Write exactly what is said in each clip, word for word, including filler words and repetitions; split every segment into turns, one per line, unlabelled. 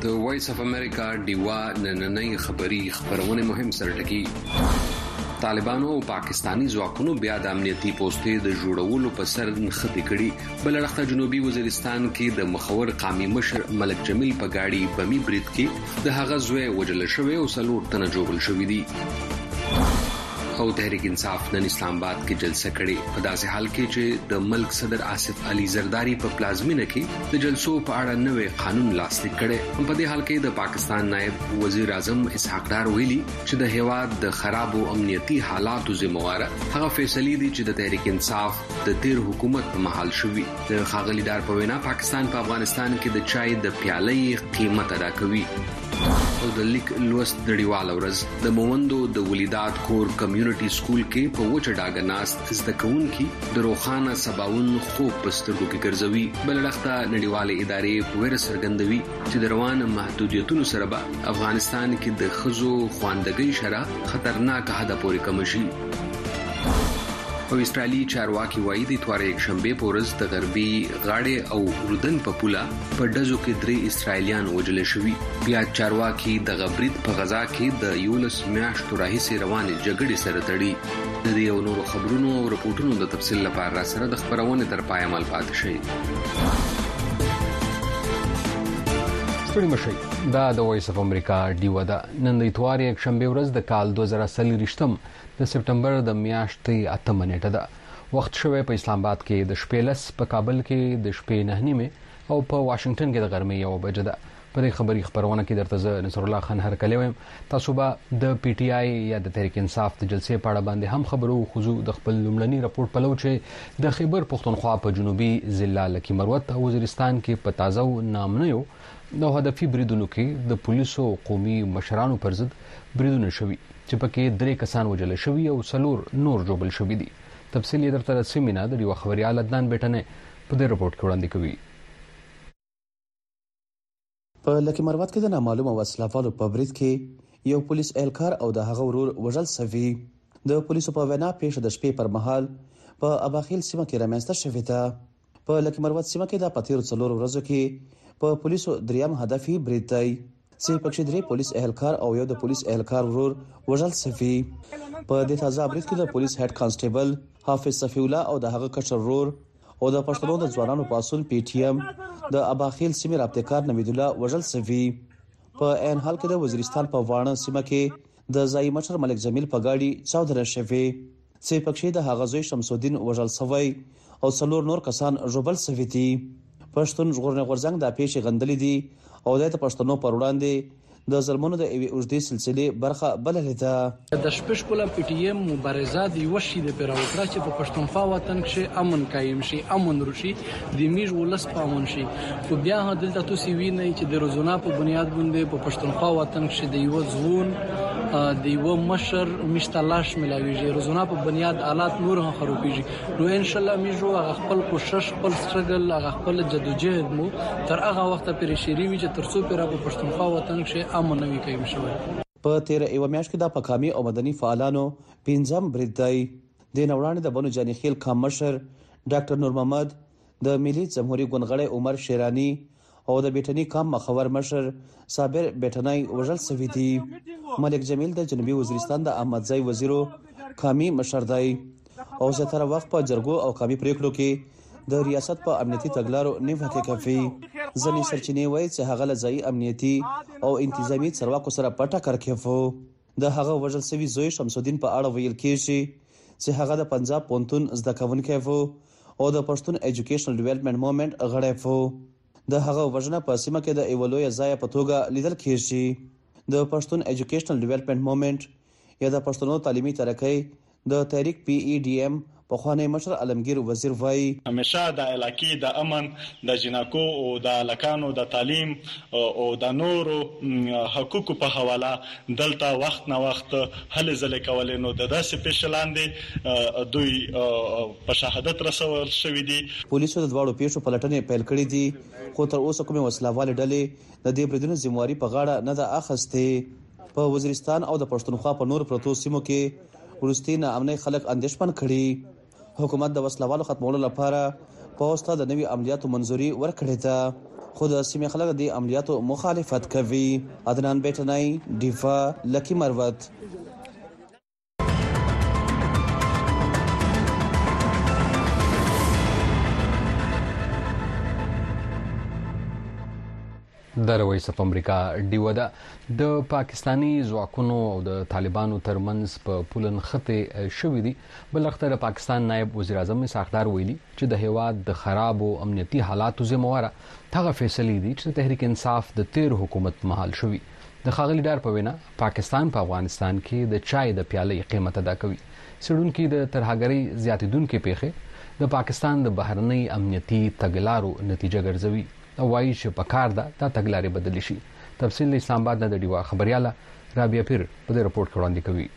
د وایس اف امریکا دیوا نننۍ خبری خبرونه مهم سرټکی طالبانو او پاکستانی ځواکونو بیا د امنیتي پوسټې د جوړولو په سر نښتې کړي. بل اړخ جنوبي وزیرستان کې د مخور قومي مشر ملک جمیل په گاډي بمی برید کې د هغه زوی وجل شوی او څلور تنه جوړل شوی دي. او تحریک انصاف نن اسلام آباد کې جلسه کړې په داسې حال کې چې د ملک صدر آصف علي زرداری په پلازمینه کې د جلسو په اړه نوې قانون لاسلیک کړي. په دې حال کې د پاکستان نائب وزیر اعظم اسحاق ډار ویلي چې د هیواد د خراب او امنیتي حالاتو ذمہوار هغه فیصلې دي چې د تحریک انصاف د تیر حکومت په محل شوي. د خاغلی ډار په وینا پاکستان په افغانستان کې د چای د پیالې قیمت ادا کوي. او د لیک لوست نړیواله ورځ د موندو د ولیدات کور کمیونټي سکول کې په وچه ډاګه ناست زده کوونکي د روخانه سباون خوب پسترګو کې ګرځوي. بل وخت نړیواله ادارې په ور سرګندوي چې د روان محدودیتونو سره به افغانستان کې د خزو خواندګۍ شرح خطرناک حد پورې کم شي. او استرالی چارواکي وایي د اتوار یک شنبه په ورځ د غربي غاړې او اردن په پوله په ډزو کې درې اسرایلیان وژل شوي. بیا چارواکي د غبرید په غزا کې د یولس میاشتو راهیسې روانې جګړې سره تړي. د دې او نورو خبرونو او رپورټونو د تفصیل لپاره را سره د خبرونه تر پای عمل پاتې شي.
ستړي مشي دا د وایس اف امریکا ډیو ده. نن د اتوار یک شنبه ورځ د کال دوه زره څلور د سپټمبر د میاشتې اتمه نیټه ده. وخت شوی په اسلام آباد کې د شپې لس، په کابل کې د شپې نه نیمه او په واشنگټن کې د غرمې یو بجه ده. په دې خبري خبرونه کې درته زه نصر الله خان هرکلی وایم. تاسو به د پی ټی آی یا د تحریک انصاف د جلسې په اړه باندې هم خبرو خو د خپل لومړني راپور په لور چې د خیبر پختونخوا په جنوبي ضلع لکی مروت او وزیرستان کې په تازه نامنیو نو هدفي بریدونو کې د پولیسو او قومي مشرانو پر ضد بریدونه شوي چې پکې درې کسان وژل شوي او څلور نور جوړل شوي دي. تفصیل یې درته سیمینه د یو خبريال عدنان بیٹنه په دې رپورت کې وړاندې کوي.
په لکی مروت کې د نامعلومه وسلوالو په برید کې یو پولیس اهلکار او د هغه ورور وژل شوی. د پولیسو په وینا پیښه د شپې پر مهال په اباخیل سیمه کې رامنځته شوې ده. په لکی مروت سیمه کې د پاتیر څلور ورځو کې په پولیسو دریم هدفي برید دی چې پکې درې پولیس اهلکار او یو د پولیس اهلکار ورور وژل شوی. په دې تازه برید کې د پولیس هډ کانسټیبل حافظ صفی الله او د هغه کشر ورور او د پښتنو د ځوانانو پاسون پی ټی ایم د اباخیل سیمه رابطکار نوید الله وژل شوی. په ان حال کې د وزیرستان په وانه سیمه کې د ځای مشر ملک جمیل په گاډي چاودنه شوی چې پکې د هغه زوی شمس الدین وژل شوی او څلور نور کسان ژوبل شوی دي. پښتون ژغورنې غورځنګ د پیښې غندلې دي او د پښتنو پر وړاندې د ظلمونو د ایوي اوږدې سلسله برخه بللې ده.
د شپږ کله پی ټی ایم مبارزه دی وشي د پیراوکرا چې په پښتونخوا وطن کې امن قائم شي، امن روشي، د میژ ولس په امن شي. خو بیا دلته تاسو وینئ چې د روزونه په بنیاد باندې په پښتونخوا وطن کې د یو ځوون د یو مشر مشتلاش ملاویږي، روزونه په بنیاد حالات نور هم خرابېږي. نو ان شاء الله میژو خپل کوشش، خپل سټرګل، خپل جدوجہد مو تر هغه وخت پرې شری وي چې ترڅو پر په پښتونخوا وطن کې امن نوي قائم شوی.
په تیر ایو میاشت کې د پکامي او مدني فعالانو پنځم برید دی. د نوړانې د بنو جانی خیل کام مشر ډاکټر نور محمد، د ملي جمهوریت ګوندغړی عمر شیرانی او د بیٹنی کام مخور مشر صابر بیٹنای وژل شوی دي. ملک جمیل د جنوبي وزیرستان د احمدزای وزیرو کامی مشر دی او زیاتره وخت په جرګو او کامی پریکړو کې د ریاست په امنیتي تګلارو نیوکه کوي. ځنې سرچینې وایي چې هغه لځای امنیتي او انتظامی چارواکو سره پټه کړکېفو. د هغه وژل شوی زوی شمس الدین په اړه ویل کېږي چې هغه د پنجاب پونتون زده کوونکی وو او د پښتون ایجوکیشنل ډیولپمنٹ موومېنټ غړی وو. د هغه وژنه په سیمه کې د ایولویا ځای په توګه لیدل کېږي. د پښتون ایجوکیشنل ډیولپمنٹ موومېنټ یا د پښتنو تعلیمي ترقۍ د تحریک پی ای ډی ایم په خوانی مشر علمگیر وزیر وای
همیشه د علاقې د امن د جنکو او د لکانو د تعلیم او د نورو حقوقو په حواله دلته وخت نه وخت هلې ځلې کولې. نو د داسې پیښلاندې دوی په شهادت رسول شوی دي.
پولیسو د دواړو پیښو پلټنې پیل کړې دي خو تر اوسه کومه وسلواله ډلې د دې بریدونو ذمہواری په غاړه نه ده اخیستې. په وزیرستان او د پښتونخوا په نور پروتو سیمو کې ورستي نه امني خلک اندېښمن کړي. حکومت د وسلوالو ختمولو لپاره په اوسه د نوي عملیاتو منځوري ورکړې ده. خو د سیمې خلک د عملیاتو مخالفت کوي. عدنان بیٹنای، ډیفا، لکی مروت.
د رويس په امریکا ډیوده د پاکستانی ځواکونو او د طالبانو ترمنځ په پولن خطه شوې دي. بلخته د پاکستان نائب وزیر اعظم اسحاق ډار ویلي چې د هیواد د خراب او امنیتي حالاتو ذمہواره هغه فیصلې دي چې تحریک انصاف د تیر حکومت مهال شوې. د خاغلی ډار په وینا پاکستان په افغانستان کې د چای د پیالې قیمت ادا کوي. سړونکو د ترهګری زیاتیدونکو پیښه د پاکستان د بهرنی امنیتي تګلارو نتیجه ګرځوي او وايي چې په کار ده دا تګلارې بدل شي. تفصیل اسلام آباد نه د ډیوا خبرياله رابعه پیر په دې رپورت کې وړاندې کوي.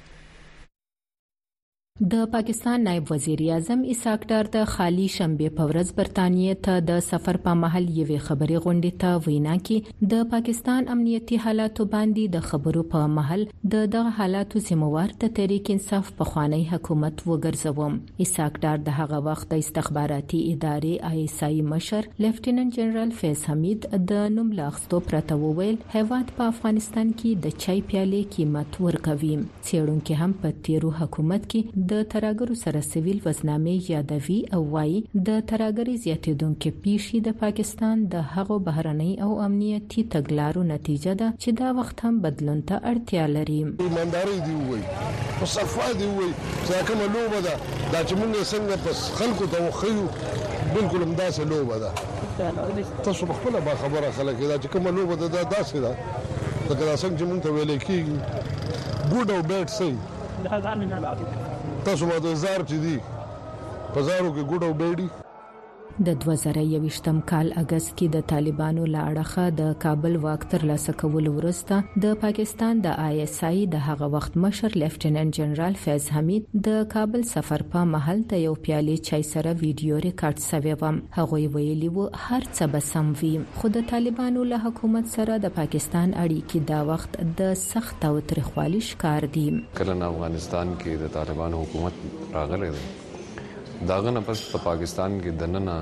د پاکستان نائب وزیر اعظم اسحاق ډار د خالی شنبه په ورځ برتانیې ته د سفر په محل یوې خبري غونډې ته وینا کې د پاکستان امنیتي حالاتو باندې د خبرو په محل د دغه حالاتو ذمہوار د تحریک انصاف په خوانی حکومت وګرځوم. اسحاق ډار د هغه وخت د استخباراتي ادارې آی ایس آی مشر لیفټیننټ جنرال فیض حمید د نوم لاغستو پرته وویل هیواد په افغانستان کې د چای پیالې قیمت ورکوي. څېړونکو هم په تیرو حکومت کې د ترهګرو سره سیویل وزنامې یادوي او وايي د ترهګری زیاتیدونکو پیښې د پاکستان د هغو بهرنۍ او امنیتي تګلارو نتیجه ده چې دا وخت هم بدلون ته اړتیا لري.
ایمانداري دی وای او صفا دی وای چې کومه لوبه ده دا چې موږ څنګه پس خلکو ته وخیو بالکل همداسې لوبه ده. تاسو خپل با خبره خلک دا چې کومه لوبه ده دا داسې ده لکه څنګه چې موږ ته ویل کېږي ګوډ او بیډ سي دا ځان نه لاګي. تاسو ما د زار چې دی په زارو کې ګوډ او بیډي.
د دوه زره یوویشتم کال اگست کې د طالبانو لاړخه د کابل واک تر لاسه کول وروسته د پاکستان د آی ایس آی د هغه وخت مشر لیفټیننټ جنرال فیض حمید د کابل سفر په محل ته یو پیالې چای سره ویډیو ریکارډ شوی و. هغه ویلي و هر څه به سم وي خو د طالبانو له حکومت سره د پاکستان اړیکې دا وخت د سخت او تریخوالي ښکار دي.
کله افغانستان کې د طالبانو حکومت راغلی دی داغه نه پس په پاکستان کې دننه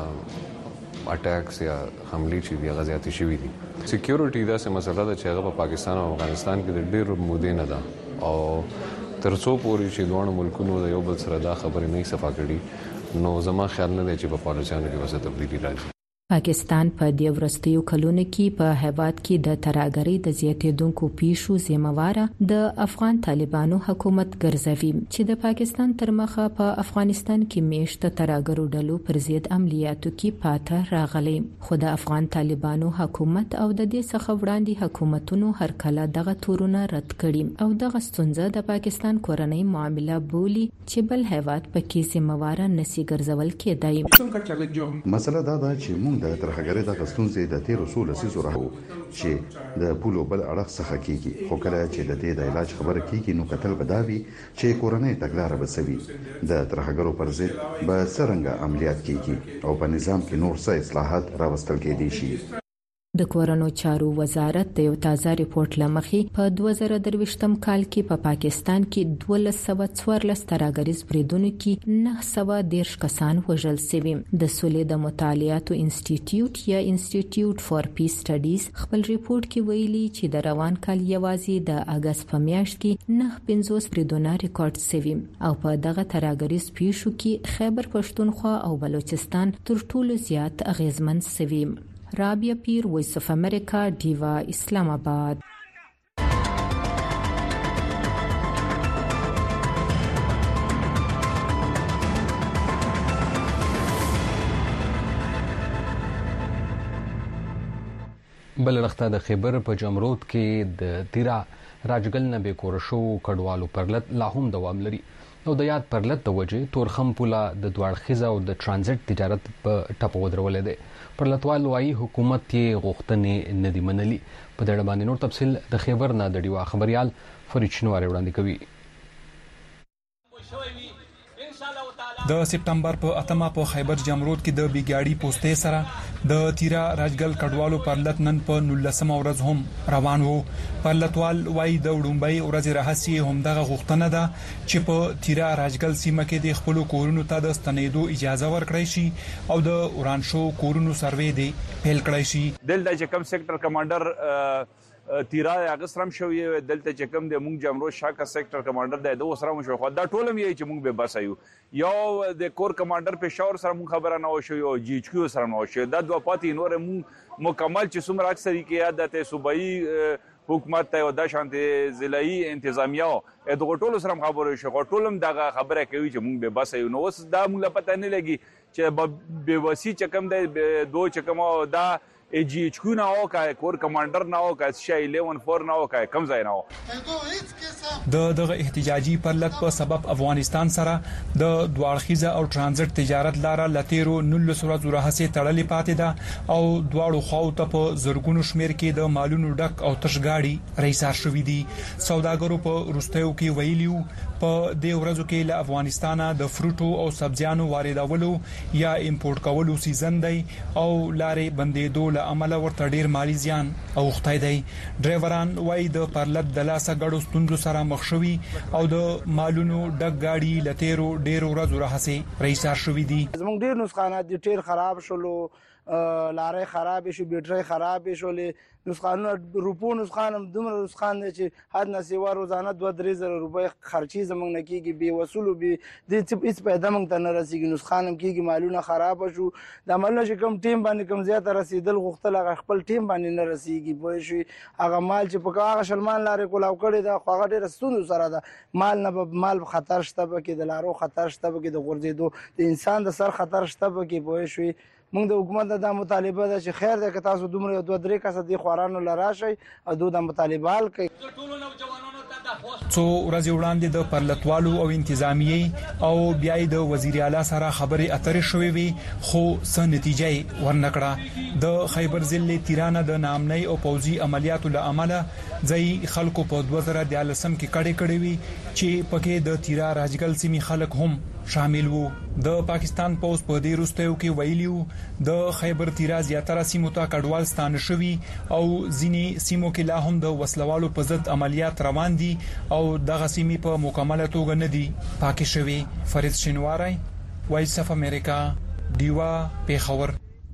اٹیکس یا حملې چې دی غزياتي شوې دي. سکیورټي دا سم مسله ده چې هغه په پاکستان او افغانستان کې د ډېر مودې نه ده او ترڅو پورې چې دوه ملکونو د یو بل سره دا خبرې نه صفا کړي نو زما خیال نه دی چې په پالیسیانو کې وسه تبدیلی راځي.
پاکستان په دې ورستیو کلونو کې په هیواد کې د ترهګری د زیاتیدونکو پیښو ذمہواره د افغان طالبانو حکومت ګرځوي چې د پاکستان تر مخه په افغانستان کې میشت ترهګرو ډلو پر ضد عملیاتو کې پاته راغلي. خو د افغان طالبانو حکومت او د دې څخه وړاندې حکومتونو هر کله دغه تورونه رد کړي او دغه ستونزه د پاکستان کورنۍ معامله بولی چې بل هیواد پکې ذمہواره نسی ګرځول کېدای.
مسله دا ده چې موږ د ترهګری د غستونځې د تیر اصول سيزو راو چې د پولو بل اړخ څخه کیږي خو کله چې د دې د علاج خبره کیږي نو قتل بداوي چې کورنۍ تګلارې بسوي د ترهګرو پر ضد به څرنګه عملیات کیږي او په نظام کې نور څه اصلاحات راوستل کېدي شي.
د کورونو چارو وزارت د یو تازه ریپورت لمخې په دوه زره درویشتم کال کې په پا پاکستان کې دوه سوه څوارلس ترهګریز بریدونو کې نه سوه دیرش کسان وژل شوي. د سولې د مطالعاتو انسټیټیوټ یا انسټیټیوټ فار پیس سټډیز خپل ریپورت کې ویلي چې د روان کال یوازې د اگست په میاشت کې نه پنځوس بریدونه ریکارډ شوي او په دغه ترهګریز پیښو کې خیبر پښتونخوا او بلوچستان تر ټولو زیات اغیزمن شوي. رابعه پیر، وایس اف امریکا، ډیوا، اسلام آباد.
بل رخته د خیبر په جمرود کې د تیرا راجګل نه به کورشو کډوالو پرلط لا هم دوام لري او د یاد پرلط د وجې تورخم پولا د دوړخیزه او د ترانزیت تجارت په ټاپو ودرولې ده. پرلطوال وايي حکومت یې غوښتنې نه دی منلي. په دې اړه باندې نور تفصیل د خیبر نه د ډیوا خبريال فرید شنواری وړاندې کوي.
د سپتمبر په اتمه په خیبر جمرود کې د بیګاړي پوسټې سره د تیرا راجګل کډوالو پرلط نن په نولسمه ورځ هم روان وو. پرلطوال وای د وډمبای ورځ راهسي هم دغه غوښتنه ده چې په تیرا راجګل سیمه کې د خپل کورونو ته د ستنېدو اجازه ورکړي شي او د اورانشو کورونو سروې دی پیل کړی شي.
دلته چې کوم سېکټر کمانډر تیرا هغه سره شوی دلته چې کوم د مونږ جمرو شاکه سېکټر کمانډر د دوه سره شو خو دا ټول مې چې مونږ به بس ایو یو د کور کمانډر پېښور سره مونږ خبره نه وشو یو جی ایچ کیو سره نه وشو دا دوه پاتې نور مونږ مکمل چې څومره اکثری کې یاد ته صوبایي حکومت ته او د شانتي ضلعي انتظامیه د ټولو سره خبرې شو ټولم دغه خبره کوي چې مونږ به بس یو نو اوس دا مونږ پته نه لګي چې به وسی چې کوم د دوه چې کوم دا جی ایچ کیو نه او کا کور کمانډر نه او کا شای الیون فور نه او کا کم ځای نه او
د دغه احتجاجي پرلط په سبب افغانستان سره د دواړخیزه او ترانزیت تجارت لاره لتیرو نولس ورځې راهسي تړلې پاتې ده او دواړو خواو ته په زرګونو شمیر کې د مالونو ډک او تشګاړي رئیسار شوې دي. سوداګرو په روستیو کې ویلیو په دې ورځو کې له افغانستانه د فروټو او سبزیانو واردولو یا امپورټ کولو سیزن دی او لارې بندېدو له عمله ورته ډیر مالی زیان اوښتای دی. ډرایوران وای د پرلط د لاسه غړو ستونزو سره مخ شوي او د مالونو ډک گاډي لتیرو ډیر ورځې راهسي رئیسار شوې دي.
زموږ ډیر نسخانات دي ډیر خراب شولو لارې خراب شو بیټري خراب شولې نسخانونه روپو نسخانم دومره نسخان دي چې حد نه سیوا روزانه دوه درې زره روپۍ خرچي زمونږ نه کیږي به وصول به د هیڅ پیدا مونږ ته نه رسیږي نسخانم کیږي مالونه خراب شو د مالونه چې کوم ټیم باندې کوم زیاته رسیدل غوښتل هغه خپل ټیم باندې نه رسیږي په شي هغه مال چې په هغه شلمان لارې کولاو کړي دا خو هغه ډېر ستونزو سره ده مال نه مال خطر شته پکې د لارو خطر شته پکې د غورځېدو د انسان د سر خطر شته پکې په شي موږ د حکومت د مطالبه ده چې خیر ده که تاسو دومره دوه درې کسه د خوارانو لراشي او دوی د مطالبه حل کوي.
څو ورځې وړاندې د پرلطوالو او انتظامیه او بیا د وزیر اعلی سره خبرې اترې شوې وي خو څه نتیجه ورنکړه. د خیبر ضلع تیرانه د نامنۍ او پوځي عملیاتو له امله ځای خلکو په دوه زره دیارلسم کې کډې کړې وي چې پکې د تیرا راجګل سیمې خلک هم شامل وو. د پاکستان پوز په دې روستیو کې ویلیو د خیبر تیرا زیاتره سیمو ته کډوال ستانه شوي او ځینې سیمو کې لا هم د وسلوالو په ضد عملیات روان دي او دغه سیمې په مکمله توګه نه دي پاکې شوي. فرید شینواری وایس اف امریکا دیوا پیښور.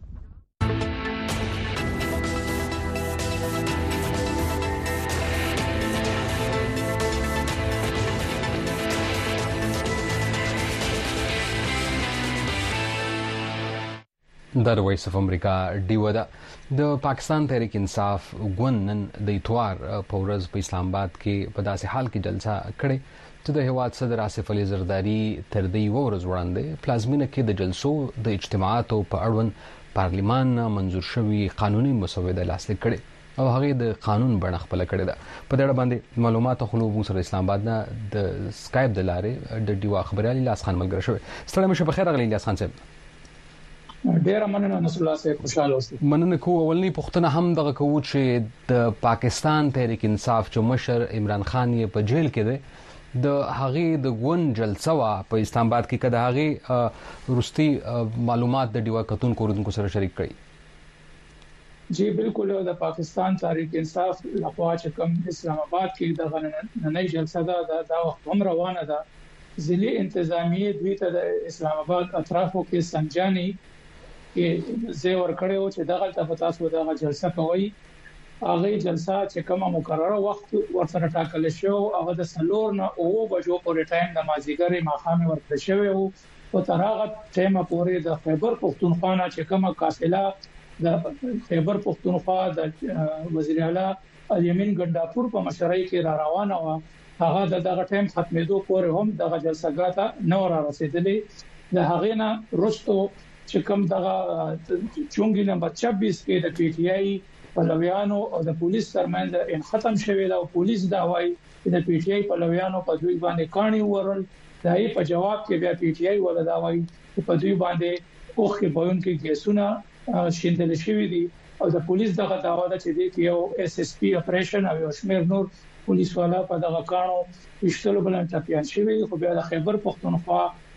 د وایس اف امریکا ډیو ده د پاکستان تحریک انصاف ګوند نن د اتوار په ورځ په اسلام آباد کې په داسې حال کې جلسه کړې چې د هیواد صدر آصف علي زرداری تر دې یو ورځ وړاندې پلازمینه کې د جلسو د اجتماعاتو په اړوند پارلیمان منظور شوی قانوني مسوده لاسلیک کړي او هغه د قانون بڼه خپل کړي ده. په دې اړه باندې معلومات خو نو سره اسلام آباد نه د سکایپ د لارې د ډیوا خبريالي لاس خان ملګری شوی. ستړي مشه بخیر غلی لاس خان صاحب.
ډیر مننه نصر الله صاحب خوشاله اوسئ.
مننه کوم اولنی پښتنه هم دغه کوو چې د پاکستان تحریک انصاف چې مشر عمران خان یې په جیل کې دی د هغه د ګوند جلسه وا په اسلام آباد کې کده هغه روستي معلومات د ډیوا کتون کوردونکو سره شریک کړي.
جی بالکل د پاکستان تحریک انصاف لخوا چې کوم اسلام آباد کې د نننۍ جلسه دا د وخت هم روانه ده ضلع انتظامیه دوی ته د اسلام آباد اطرافو کې سنجاني کې زه ور کړو چې دغه ته تاسو دغه جلسه کوي هغه جلسه چې کومه مقرره وخت ورسره ټاکل شو هغه د سلور نه او بجو پورې ټایم د مازیګر ماخامه ورته شوی او په تراغه ټایم پورې د خیبر پختونخوا نه چې کومه قافله د خیبر پختونخوا د وزیر اعلی الیمین ګنداپور په مشرۍ کې را روانه و هغه دغه ټایم ختمېدو پورې هم دغه جلسه غاټه نو را رسیدلې د هغه نه رستو چې کوم دغه چونګي نمبر چوبیس کې د پی ټ آی پلویانو او د پولیس ترمنځ ان ختم شوی دا او پولیس دا وایي چې د پی ټ آی پلویانو په دوی باندې کاڼي ورل دای په جواب کې بیا پی ټ آی ولا دا وایي چې په دوی باندې اوخه بوون کې کیسونه شیندل شوی دي او د پولیس دغه داوا ده چې د یو اس اس پی اپریشن او شمیر نور پولیس والا په دغه کانو وشتلو بلند ټاپیان شوی خو بیا د خیبر پختونخوا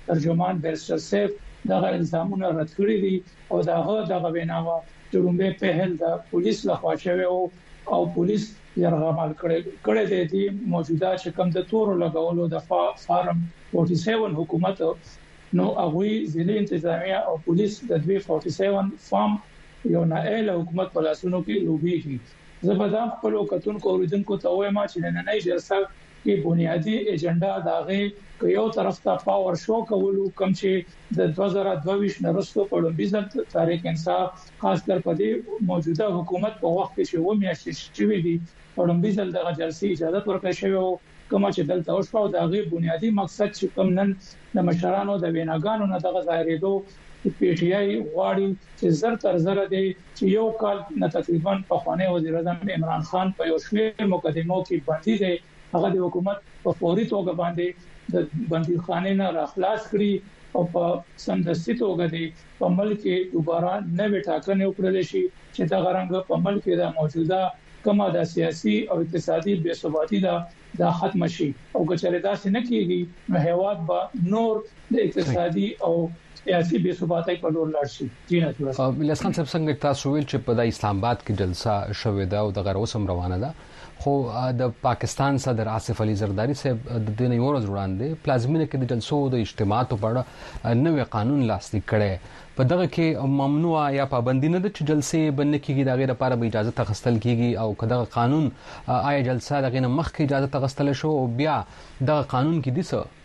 ترجمان بیرسټر سیف دغه الزامونه رد کړی دي او دغه دغه ویناوه جوړومبه په هل د پولیس لخوا شوی او او پولیس یرغمال کړی کړی دی موجوده چې کوم د تور لګولو د فارم سیاست حکومت نو هغه ضلع انتظامیه او پولیس د دوی سیاست فارم یو نائل حکومت په لاسونو کې لوبيږي زبردست خپل وکتونکو اوریدونکو ته وایم چې نن نه جلسه کې بنیادی ایجنډا داغه یو طرف ته پاور شو کولو کوم چې د دوه زره دوه ویشت نرسو په لومبیزل تاریخ انصاف خاص کر په دې موجوده حکومت په وخت کې شو میاشتې شوې دي په لومبیزل دغه جلسې اجازه ورکړې شوې کوم چې دلته اوسه داغه بنیادی مقصد چې کوم نن د مشرانو د ویناګانو نه دغه ظاهرېدو پی ټی آی غواړي چې زر تر زر دی چې یو کال نه تقریبا په خوانه وزیر اعظم عمران خان په یو شوي مقدمو کې باندې دی هغه د حکومت په فوري توګه باندې د بندي خانه نه راخلاص کړي او په سمدستي توګه دی په ملک کې دوباره نوې ټاکنې وکړل شي چې دا غرنګ په ملک کې د موجوده کما د سیاسي او اقتصادي بې ثباتی دا د ختم شي او کچره دا څنګه کیږي نو هیواد به نور د اقتصادي او سیاسي بې ثباتۍ په لور لاړ شي. جینت
ورسره الیاس خان صاحب څنګه تاسو ویل چې په د اسلام آباد کې جلسه شوې ده او د غیر اوسم روانه ده خو د پاکستان صدر آصف علي زرداری صاحب د دې نه ورځ وړاندې پلازمینه کې د جلسو د اجتماعاتو په اړه نوې قانون لاسلیک کړي په دغه کې ممنوع یا پابندي نه ده چې جلسې بنه کیږي د غیر لپاره به اجازه تغستل کیږي او کداغه قانون آیا جلسه دغه نه مخکې اجازه تغستل شو او بیا دغه قانون کې دي څه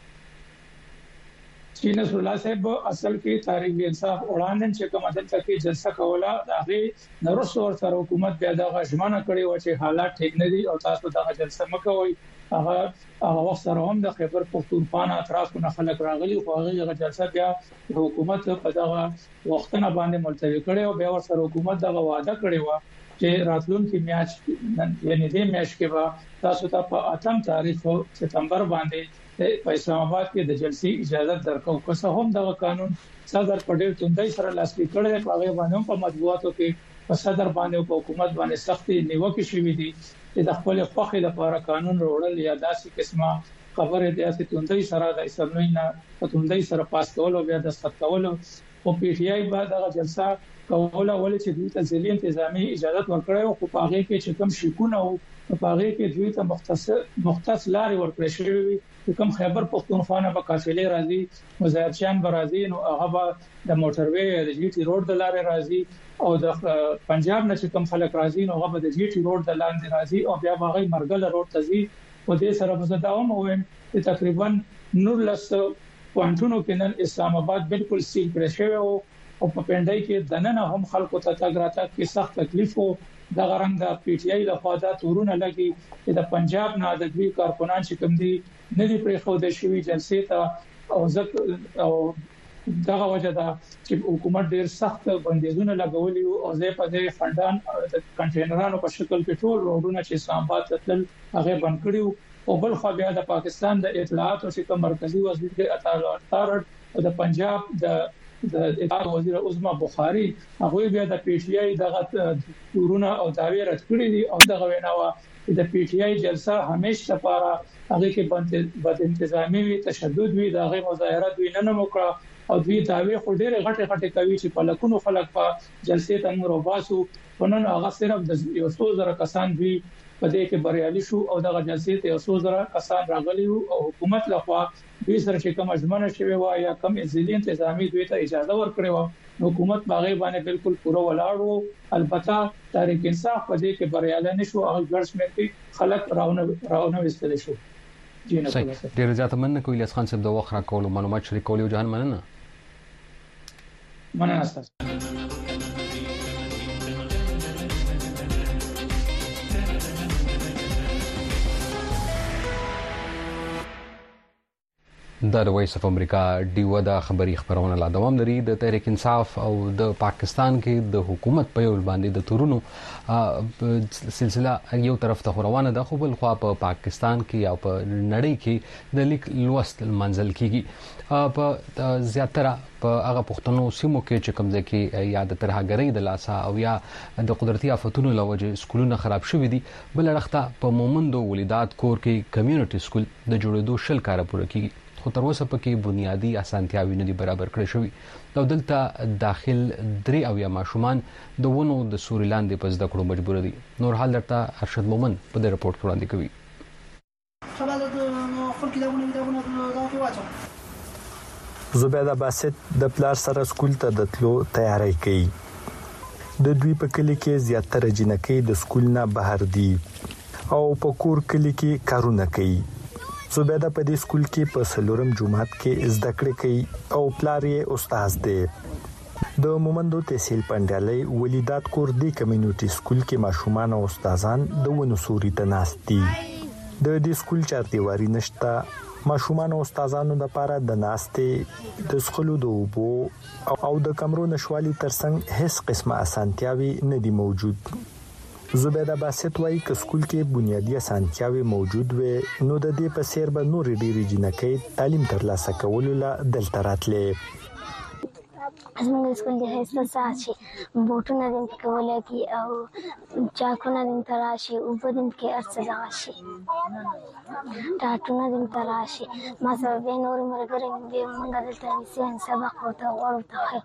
چې نصر الله صاحب اصل کې تاریخ انصاف وړاندې چې کوم عدالت کې جلسه کوله دغه نورسو ور سره حکومت بیا دغه ژمنه کړې و چې حالات ټیک نه دي او تاسو دغه جلسه مکوئ هغه هغه وخت سره هم د خیبر پختونخوا اطرافونه خلک راغلي خو هغه جلسه بیا حکومت په دغه وختونه باندې ملتوي کړي او بیا ور سره حکومت دغه وعده کړی و چې راتلونکي میاشت یعنی د میاشت کې به تاسو ته په اتم تاریخ سپتمبر باندې په اسلام آباد کې د جلسې اجازه درکو که څه هم دغه قانون صدر په ډېر توندۍ سره لاسلیک کړی په هغه باندې په مطبوعاتو کې په صدر باندې او په حکومت باندې سختي نیوکه شوې دي چې د خپل خوخي لپاره قانون وروړل یا داسې قسمه خبره دي چې توندۍ سره د اسلامي نه په توندۍ سره پاس کول او بیا د سخت کول او پی ټی آی بعد دغه جلسه کوله ولې چې دوی ته ځلې انتظامی اجازه ورکړې او په هغه کې چې کوم شکونه او په هغه کې دوی ته مختص مختص لاري ورکړې شوې چې کوم خیبر پختونخوا نه په قافلې راځي مزارچان برازي نو هغه د موټروي د جی ټي روډ د لارې راځي او د پنجاب نه چې کوم خلک راځي نو هغه د جی ټي روډ د لاندې راځي او بیا هغه مرګل روډ ته ځي او د سره مزداوم ویم چې تقریبا نورلس پوینټونو کې نن اسلام آباد بالکل سیل کړی شوی او په پندای کې دننه هم خلکو ته تګ راتګ کې سخت تکلیف وو د غرنګ د پی ټی آی له خوا د تورونه لګي چې د پنجاب نه د دوی کارکونان چې کوم دي نه دي پرې خو د شوی جلسې ته او ځکه او دغه وجه دا چې حکومت ډیر سخت بندیزونه لګولي او ځې په دې فندان د کنټینرانو په شکل کې ټول روډونه چې اسلام آباد ته هغه بند کړیو او بل خو بیا د پاکستان د اطلاعات او شکل مرکزی وزیر اطلاعات او د پنجاب د د اطلاعات وزیر عظما بخاری هغه بیا د پی ټی آی دغه تورونه او داوی رد کړی دي او دغه ویناوه د پی ټی آی جلسه همیشه لپاره هغه کې بد انتظامی وي تشدد وي دغه مظاهرات وي نه موکړه او دوی داوی خو ډېر غټه غټه کوي چې په لکونو خلک په جلسې ته مور وباسو ونن هغه صرف د یو څو زره کسان دوی په دې کې بریالي شو او دغه جلسې ته یو څو زره کسان راغلي او حکومت لخوا دوی سره چې کوم ځمنه شوی و یا کوم ځلې انتظامی دوی ته اجازه ورکړې و حکومت باغې باندې بالکل پوره ولاړو البته تاریخ انصاف په دې کې بریالي نشو او ګرځمنټي خلک راونه راونه وستل شو.
جینه ډیر زیات مننه کوي الیاس خان صاحب د وخت را کول معلومات شریکول او جهان مننه
مننه تاسو.
د وایس اف امریکا ډیو د خبري خبرونه لا دوام لري د تحریک انصاف او د پاکستان کې د حکومت په یول باندې د تورونو سلسله یو طرف ته روانه ده خو بل خو په پاکستان کې او په نړۍ کې د لیک لوست منزل کیږي په زیاتره په هغه پښتنو سیمو کې چې کوم ځکه یا د ترهګرۍ د لاسه او یا د قدرتي آفتونو لوجه سکولونه خراب شوي دي بل رخته په مومندو ولیدات کور کې کمیونټي سکول د جوړېدو شل کار پوره کیږي خو تر اوسه پکې بنیادی اسانتیاوې نه دي برابر کړې شوې. نو دلته داخل درې او یا ماشومان د ونو د سوري لاندې په زده کړو مجبور دي. نور حال درته ارشد مومن په دې رپورت وړاندې کوي.
زبیده باسط د پلار سره سکول ته د تلو تیاری کوي. د دوی په کلی کې زیاتره جنکۍ د سکول نه بهر دي او په کور کلی کې کارونه کوي. زبیده په دې سکول کې په سلورم جماعت کې زده کړې کوي او پلار یې استاد دی. د مومندو تحصیل پنډیالۍ ولیدات کور دی کمیونټي سکول کې ماشومان او استادان د ونو سوري ته ناست دي. د دې سکول چارتیواری نشته. ماشومان او استادانو لپاره د ناستې د سکولو د اوبو او د کمرو نشوالي ترڅنګ هیڅ قسمه اسانتیاوي نه دي موجود. زبیده باسط وايي چې سکول کې بنیادی اسانتیاوي موجود وي نو د دې په سیر به نور ډېری جنکۍ تعلیم ترلاسه کولو لا دلته راتلې.
زموږ سکول د هیڅ ساتي بوټونه دین کولای کی او چاکونه دین تراشي او په دین کې ارڅ راشي ټاټونه دین تراشي ما سره به نور مرګره به موږ دلته سین سبق وته ورته.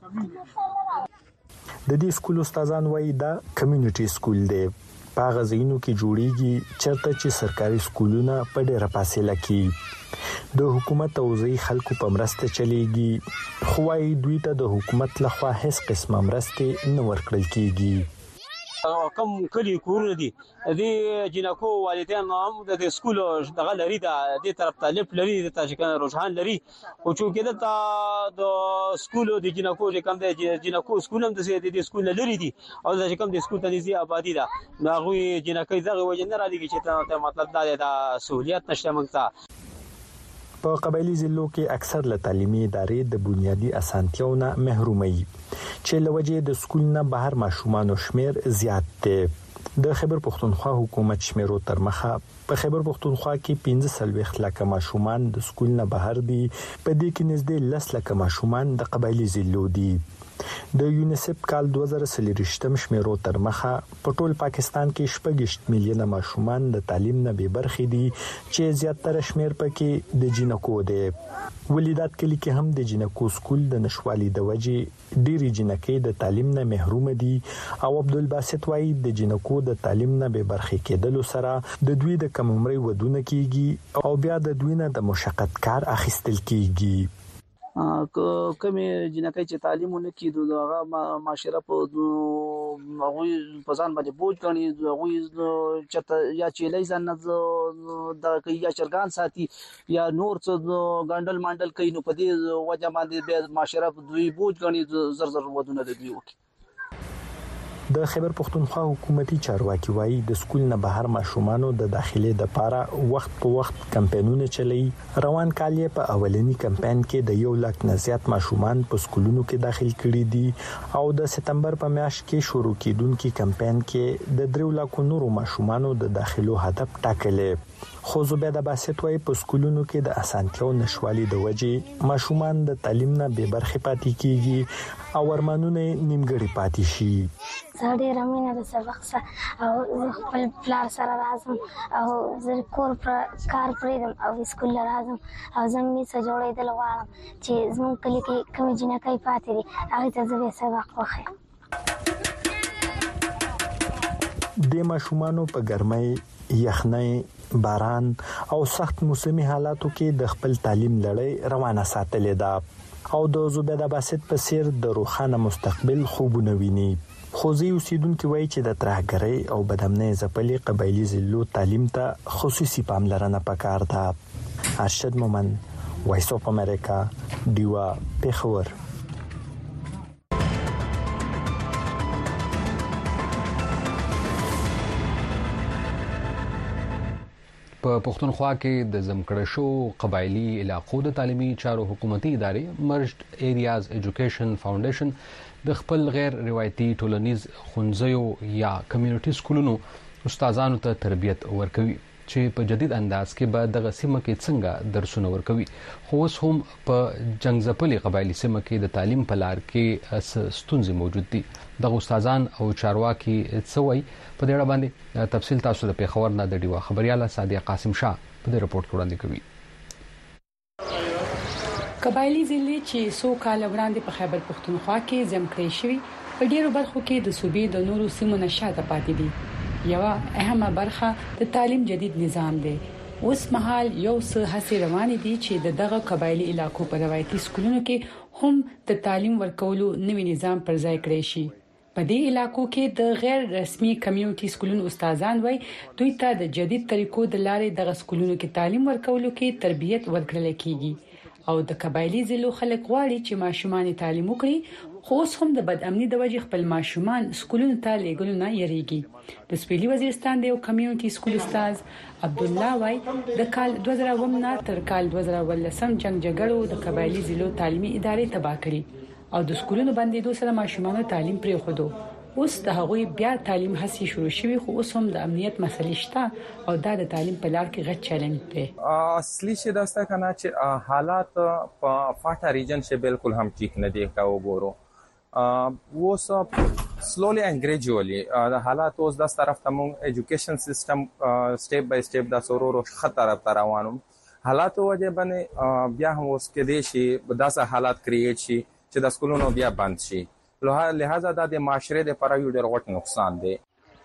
د دې سکول استادان وايي دا کمیونټي سکول دی. په غزینو کې جوړیږي چرته چې سرکاري سکولونه په ډېره فاصله کې د حکومت او ځای خلکو په مرسته چلیږي. خو وايي دوی ته د حکومت لخوا هیڅ قسمه مرسته نه ورکړل کیږي.
کم کلی کورونه دي د جنکو والدین هم د سکول دغه لري د دې طرف طالب لري د تاجکان رجحان لري او چې کده تا د سکول د جنکو چې کم د جنکو سکول هم د دې سکول لري دي او د چې کم د سکول تنظیم آبادی ده نو هغه جنکې دغه وجه نه را دي چې ته مطلب دا د سہولیت نشته موږ.
په قبایلی ضلعو کې اکثر له تعلیمي ادارې د بنیادی اسانتیاونه محرومي چې لوجه د سکول نه بهر ماشومان شمیر زیات دي. د خیبر پختونخوا حکومت شمیرو تر مخه په خیبر پختونخوا کې پنځه سلويخت لکه ماشومان د سکول نه بهر دي. په دې کې نږدې لس لکه ماشومان د قبایلی ضلعو دي. د یونیسف کال دوه زره څلور شمیرو تر مخه په ټول پاکستان کې شپږ میلیونه ماشومان د تعلیم نه بې برخې دي چې زیاتره شمیر پکې د جنکو دی. ولیدات کلی کې هم د جنکو سکول د نشوالي د وجې ډېری جنکۍ د تعلیم نه محروم دي او عبدالباسط وايي د جنکو د تعلیم نه بې برخې کېدلو سره د دوی د کم عمرۍ ودونه کیږي او بیا د دوی نه د مشقت کار اخیستل کیږي.
کمې جنکۍ چې تعلیمونه کیدو هغه معاشره په هغه په ځان باندې بوج غني هغه چته یا چیلې ځان نه د یا چرګان ساتي یا نور څه ګاندل مانډل کوي نو په دې وجه باندې به معاشره په دوی بوج غني زر زر ودونه د دوی وکي.
د خیبر پختونخوا حکومتي چارواکي وايي د سکول نه بهر ماشومانو د داخلي د پاره وخت په وخت کمپاینونه چلي. روان کال یې په اولنی کمپاین کې د یو لک نه زیات ماشومان په سکولونو کې داخل کړي دي او د سپتمبر په میاشت کې شروع کیدونکي کمپاین کې د درو لکو نورو ماشومانو د داخلو هدف ټاکلې. خو زبیده باسط وايي په سکولونو کې د اسانتیاو نشوالي د وجې ماشومان د تعلیم نه بې برخې پاتې کیږي او ارمانونه نیمګړي پاتې شي.
زه ډېره مینه د سبق سره او خپل پلار سره راځم او زه کور پر کار پرېږدم او سکول راځم او زه مې څه جوړېدل غواړم چې زموږ کلي کې کومې جنکۍ پاتې دي هغې ته زه به سبق وښیم.
د ماشومانو په ګرمۍ یخنۍ باران او سخت موسمي حالاتو کې د خپل تعلیم لړۍ روانه ساتلې ده او د زبیده باسط په سیر د روښانه مستقبل خوبونه ویني. خو ځي اوسیدونکو وایي چې د ترهګرۍ او بدامنۍ ځپلې قبایلی ضلعو تعلیم ته خصوصي پاملرنه پکار ده. ارشد مومن، وایس اف امریکا، ډیوا، پېښور.
په پښتونخوا کې د زمکړه شو قبایلی علاقو د تعلیمي چارو حکومتي ادارې مرجد ایریاز ایجوکیشن فاونډیشن د خپل غیر روایتي ټولنیز ښوونځیو یا کمیونټي سکولونو استادانو ته تربیت ورکوي چې په جدید انداز کې به دغه سیمه کې څنګه درسونه ورکوي. خو اوس هم په جنگځپلې قبایلی سیمه کې د تعلیم په لار کې ستونزې موجود دي. دغه استادان او چارواکي څه وایي په دې اړه باندې تفصیل تاسو د پیښور نه د ډیوا خبرياله سادیه قاسم شاه په دې رپورت کې وړاندې کوي.
قبایلی ضلع چې څو کال وړاندې په خیبر پښتونخوا کې ځمکړې شوی په ډیرو برخو کې د صوبې د نورو سیمو نشاته پاتې دي. یو اهمه برخه د تعلیم جدید نظام دی. اوس مهال یو څه هڅې روانې دي چې دغه قبایلی علاقو په روایتي سکولونو کې هم د تعلیم ورکولو نوي نظام پر ځای کړی شي. په دې علاقو کې د غیر رسمي کمیونټي سکولونو استادان وای دوی ته د جدید طریقو د لارې د سکولونو کې تعلیم ورکولو کې تربیت ورکړل کیږي او د قبایلی ضلعو خلک غواړي چې ماشومان تعلیم وکړي خو اوس هم د بدامنۍ د وجې خپل ماشومان سکولونو ته لیږل نه یریږي. د سویلي وزیرستان د یو کمیونټي سکول استاد عبد الله وای د کال دوه زره اووه نه تر کال دوه زره ولسم جنگ جګړو د قبایلی ضلعو تعلیمي ادارې تباه کړې او د سکولونو بندیدو سره ماشومان تعلیم پرې خودو. اوس د هغوی بیا تعلیم هڅې شروع شوي خو اوس هم د امنیت مسلې شته او دا د تعلیم په لار کې غټ چیلنج دی.
اصلي شي دا ست کنه چې حالات په فاټا ریجن کې بالکل هم ټیک نه دی کا وګورو. و سب سلولی اینڈ گریجولی د حالات اوس د طرف ته مونږ ایجوکیشن سیستم سټیپ بای سټیپ د سورورو خطر تر روانو حالات وجه باندې بیا هم اوس کې دي شي داسه حالات کریټ شي چې د سکولونو بیا بند شي. لہذا د معاشره د پر یو ډېر غټ نقصان دی.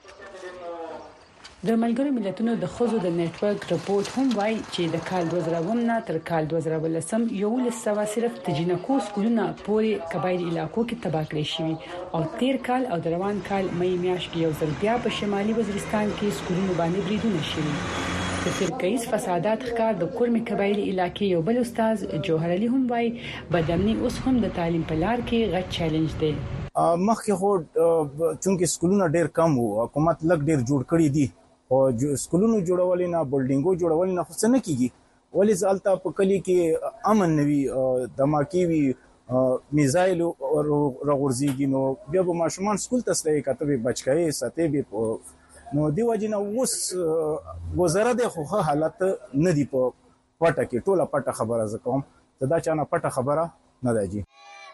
د ملګرو ملتونو د خوځو د نېټورک رپورت هم وایي چې د کال دوه زره اووه نه تر کال دوه زره ولسم یو لسو صرف د جنکو سکولونه پورې قبایلی علاقو کې تباه کړی شوی او تیر کال او د روان کال مې میاشت کې یو ځل بیا په شمالي وزیرستان کې سکولونه باندې بریدونه شوي. د فرقیز فسادات ښکار د کورمي قبایلی علاقې یو بل استاد جوهر علي هم وایي بدامنۍ اوس هم د تعلیم په لار کې غټ چیلنج دی.
مخکې خو چونکې سکولونه ډېر کم وو حکومت لږ ډېر جوړ کړی دي او سکولونو جوړول نه بلډینګو جوړول نه خو څه نه کیږي ولې ځالته په کلی کې امن نوي دماکي وي میزایل رغورځيږي نو بیا به ماشومان سکول ته سلې کته به بچکای ساتي به نو دی وجنه اوس گزاره د خو حالت نه دی په پټه کې ټوله پټه خبره زکوم دا چانه پټه خبره نه دی.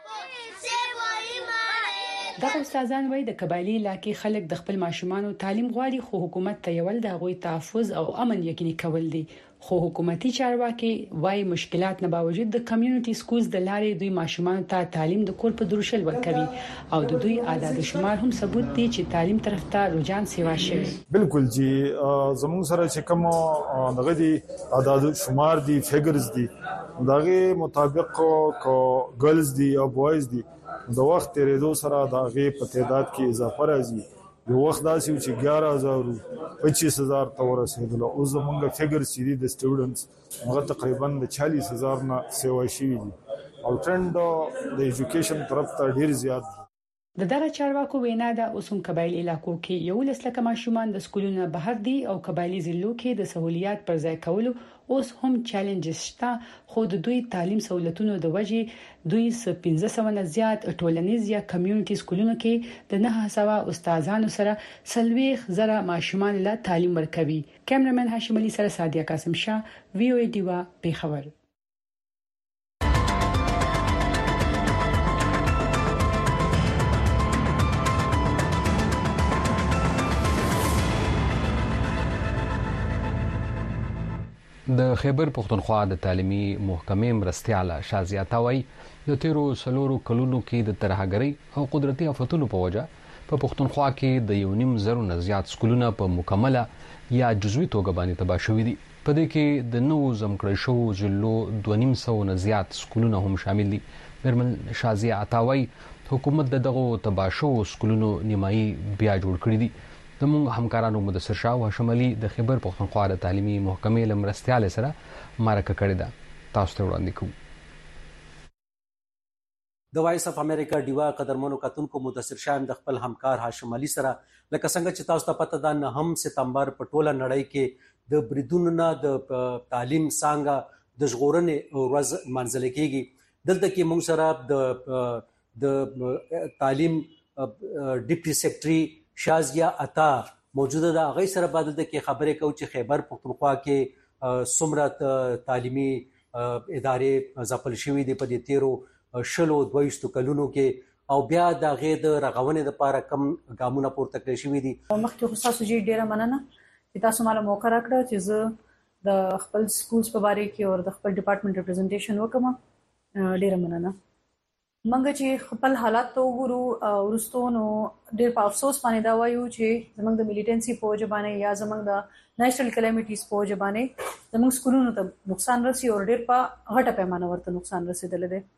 دغه استادان وایي د قبایلی علاقې خلک د خپل ماشومانو تعلیم غواړي خو حکومت ته یول د غوي تحفظ او امن یقیني کول دي. خو حکومتي چارواکي وایي مشکلات نه باوجود د کمیونټي سکولز د لارې دوی ماشومانو ته تعلیم د کور په دروشل ورکوي او د دوی اعداد شمار هم ثبوت دي چې تعلیم طرف ته رجحان سیوا شوی.
بالکل جی زموږ سره چې کوم دغه دي اعداد شمار دي فګرز دي دغه مطابق کو ګرلز دي او بوایز دي د وخت تیرېدو سره د هغه په تعداد کې اضافه راځي. یو وخت داسې و چې ګیاره هزار پچیس هزار ته ورسېدل او زمونږ فګر چې دي د سټوډنټس هغه تقریبا د چالیس هزار نه سیوا شوي دي او ټرند د ایجوکیشن طرف ته ډیر زیات دی.
د دغه چارواکو وینا ده اوس هم قبایلی علاقو کې یو لسلکه ماشومان د سکولونو بهر دي او قبایلی ضلعو کې د سہولیات پر ځای کولو اوس هم چیلنجز شته خو د دوی تعلیم سہولتونو د وجې دوی س پنځه سوه نه زیات ټولنیز یا کمیونټي سکولونو کې د نه سوه استادانو سره سلويخ زره ماشومان له تعلیم ورکوي. کیمرمن هاشم علي سره سادیا قاسم شاه وی او ای دیوا پیښور.
د خیبر پښتونخوا د تعلیمي محکمې مرستياله شازیا تاوي د تیرو سلورو کلونو کې د ترهګرۍ او قدرتي آفتونو په وجه په پښتونخوا کې د یو نیم زرو نه زیات سکولونه په مکمله یا جزوي توګه باندې تباه شوي دي. په دې کې د نو زمکړې شو ضلعو دوه نیم سو نه زیات سکولونه هم شامل دي. مرمن شازیا تاوي حکومت دغه تباه شو سکولونو نیمایي بیا جوړ کړی دي. زموږ همکارانو مدثر شاه او هاشم علي د خیبر پښتونخوا د تعلیمي محکمې لمرستياله سره مرکه کړې ده. تاسو ته وړاندې کوو.
د وایس اف امریکا ډیوا قدرمنو کتونکو مدثر شاه د خپل همکار هاشم علي سره لکه څنګه چې تاسو ته پته ده نه هم سپتمبر په ټوله نړۍ کې د بریدونو نه د تعلیم څنګه د ژغورنې ورځ منځل کېږي. دلته کې موږ سره د تعلیم ډیپټي سیکرټري شازیا عطا موجوده ده. هغه سره بعد د کې خبرې کوي چې خیبر پښتونخوا کې څومره تعلیمي ادارې ځپل شوي دي په دې تیرو شلو دویشتو کلونو کې او بیا د هغې د رغونې لپاره کم ګامونه پورته کړی شوي دي.
مخکې خو ستاسو جی ډېره مننه چې تاسو ماله موقع راکړه چې زه د خپل سکولز په باره کې او د خپل ډپارټمنټ ریپرزنټیشن وکړم. ډیره مننه. منګه چې خپل حالات ته وګورو ورستونو ډیر په افسوس باندې دا وایو چې زمونږ د میلیټنسي په وجه باندې یا زمونږ د نېشنل کلیمیټیز په وجه باندې زمونږ سکولونو ته نقصان رسي او ډیر په غټه پیمانه ورته نقصان رسیدلی دی.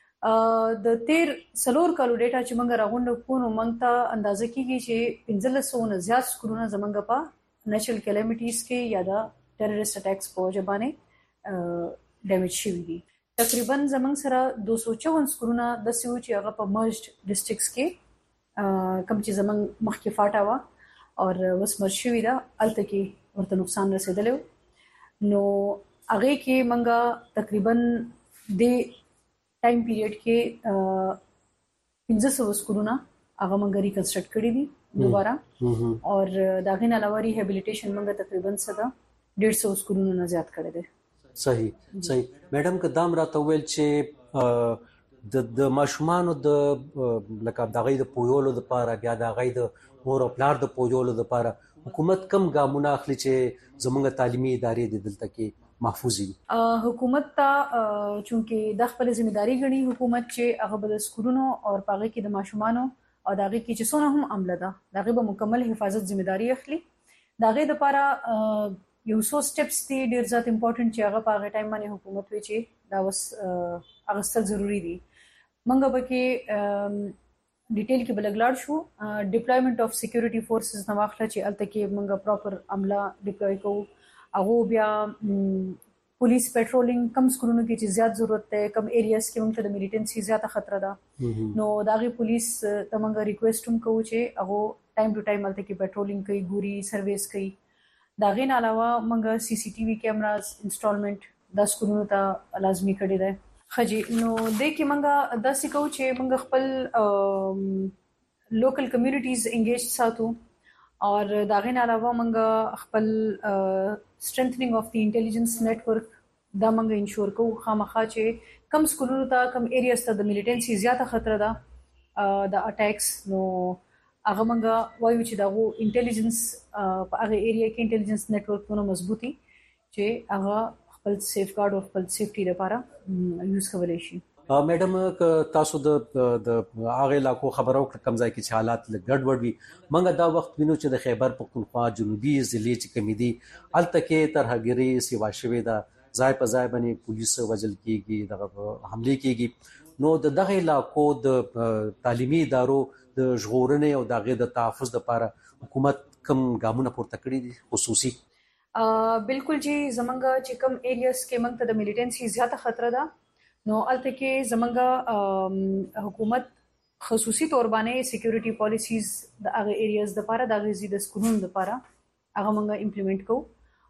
د تیر څلور کالو ډیټا چې موږ راغونډو کوو نو موږ ته اندازه کیږي چې پنځلس سوه نه زیات سکولونه زمونږ په نېشنل کلیمیټیز کې یا د ټیرریسټ اٹیکس په وجه باندې ډیمیج شوي دي. تقریبا زمونږ سره دو سو چون سکولونه داسې وو چې هغه په مرجډ ډسټرکټس کې کوم چې زمونږ مخکې فاټا وه او اوس مرج شوي ده هلته کې ورته نقصان رسېدلی و. نو هغې کې موږ تقریبا دې ټایم پیریډ کې پنځه سوه سکولونه هغه موږ ریکنسټرکټ کړي دي دوباره او د هغې نه علاوه ریهیبلیټیشن موږ تقریبا څه ده ډېړ سوه سکولونو نه زیات کړی دی.
صحیح صحیح میډم که دام راته ویل چې د د ماشومانو د لکه د غي د پویولو د پاره بیا د غي د مور او پلار د پویولو د پاره حکومت کم ګامونه اخلي چې زموږ تعلیمي ادارې د دلته کې محفوظ وي؟
حکومت ته چونکه د خپل ځمېداري غني حکومت چې هغه د سکولونو او پاغه کې د ماشومانو او دغه کې چې څونه هم عمله ده دغه به مکمل حفاظت ځمېداري اخلي. دغه د لپاره یو څو سټیپس دي ډیر زیات امپورټنت چې هغه په هغه ټایم باندې حکومت وی چې دا اوس اغستل ضروری دي. منګه به کې ډیټیل کې بلګلاړ شو ډیپلویمنٹ اف سکیورټي فورسز نو واخله چې الته کې منګه پراپر عمله ډیپلوي کوو. هغه بیا پولیس پټرولینګ کم سکولونو کې چې زیات ضرورت ده کم ایریاز کې موږ ته د میلیټنسي زیاته خطر ده نو داغه پولیس ته موږ ریکوست هم کوو چې هغه ټایم ټو ټایم الته کې پټرولینګ کوي ګوري سرویس کوي. دا غین علاوه موږ سی سی ټي وی کیمراز انسټالمنٹ د سکولونو ته لازمي کړی دی. خجی نو د کې موږ د سکو چې موږ خپل لوکل کمیونټیز انګیج ساتو او دا غین علاوه موږ خپل strengthening of the intelligence network دا موږ انشور کوو خامخا چې کم سکولونو ته کم ایریاز ته د میلیټنسي زیاته خطر ده د اٹیکس. نو هغه موږ وایو چې دغه انټيليجنس په هغه ایریا کې انټيليجنس نتورکونه مضبوطي چې هغه خپل سیف ګارد او خپل سیفټي لپاره یوز کولای شي.
میډم تاسو د د هغه علاقو خبرو کم ځای کې چې حالات ګډوډ وي موږ دا وخت وینو چې د خیبر پختونخوا جنوبي ضلع چې کمیدي الته کې ترهګری سیوا شوی دا ځای په ځای باندې پولیس وجل کیږي دغه حمله کیږي. نو د دغه علاقو د تعلیمي ادارو د ژغورنې او دغه د تحفظ لپاره حکومت کوم ګامونه پورته کړی دي خصوصي؟
بالکل جی زمونږ چې کوم ایریاز کې موږ ته د میلیټنسي زیاته خطر ده نو الته کې زمونږ حکومت خصوصي تور باندې سکیورټي پالیسیز د هغه ایریاز لپاره د غزي د سکولونو لپاره هغه موږ امپلیمنٹ کوو.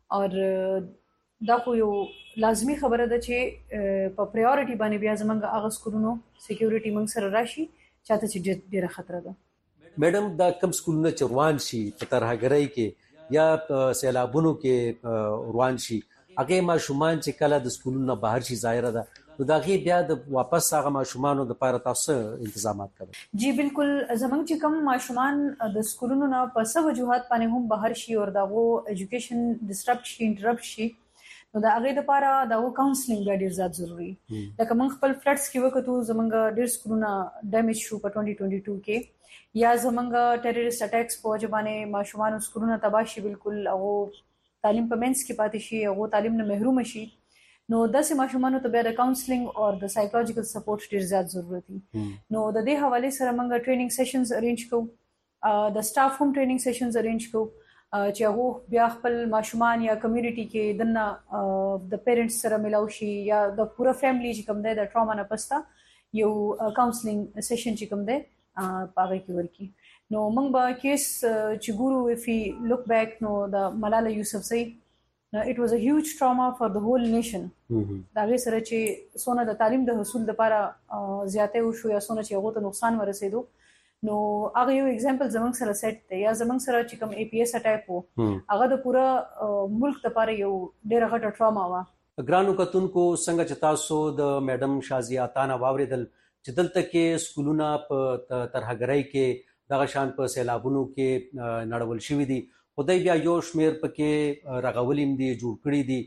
او دا خو یو لازمی خبره ده چې په پرایورټي باندې بیا زمونږ هغه سکولونو سکیورټي موږ سره راشي چاته چې ډیره خطر ده.
میډم دا کم سکولونه چې روان شي په ترهګرۍ کې یا سیلابونو کې روان شي هغه ماشومان چې کله د سکولونو بهر شي ظاهره ده نو دا غي بیا د واپس هغه ماشومان د لپاره تاسو تنظیمات کوي؟
جی بالکل زمونږ چې کوم ماشومان د سکولونو نه په څه وجوهات باندې هم بهر شي او دغه ایجوکیشن ډسټرپټ شي انټرپټ شي نو دا هغه لپاره دا کاونسلینګ ډیر زیات ضروری. لکه موږ خپل فلډز کې وکړو زمونږ ډیر سکولونه ډیمیج شو په دوه هزار دوه کې یا زمونږ ټیرریسټ اٹیکس په ځبانه ماشومان سکولونه تباہ شي بالکل او تعلیم په منځ کې پاتې شي او تعلیم نه محروم شي نو داسې ماشومان ته بیا د کاونسلینګ او د سایکولوژیکل سپورټ ډیر زیات ضرورت دي. نو د دې حواله سره موږ ټریننګ سیشنز ارینج کوو د سټاف هم ټریننګ سیشنز ارینج کوو چې هغه بیا خپل ماشومان یا کمیونټي کې دنه د پیرنټس سره ملاوي شي یا د پوره فیملی چې کوم دی د ټراما نه پستا یو کاونسلینګ سیشن چې کوم دی پاره کې ورکی. نو موږ به کیس چې ګورو اف وی لوک بیک نو د ملاله یوسفزئی نو اټ واز ا هیوج ټراما فار د هول نیشن. دا غي سره چې سونه د تعلیم د حصول لپاره زیاته او شو یا سونه چې هغه ته نقصان ورسېدو نو هغه یو اگزامپل زمنګ سره سیټ دی یا زمنګ سره چې کوم ای پی ایس اٹیک وو هغه د پوره ملک لپاره یو ډېر غټه ټراما و.
ګرانو کتونکو څنګه چې تاسو د میډم شازیه عطا واوریدل چې دلته کې سکولونه په ترهګرۍ کې دغه شان په سیلابونو کې نړول شوی دي خدای بیا یو شمیر پکې رغولیم دي جوړ کړی دي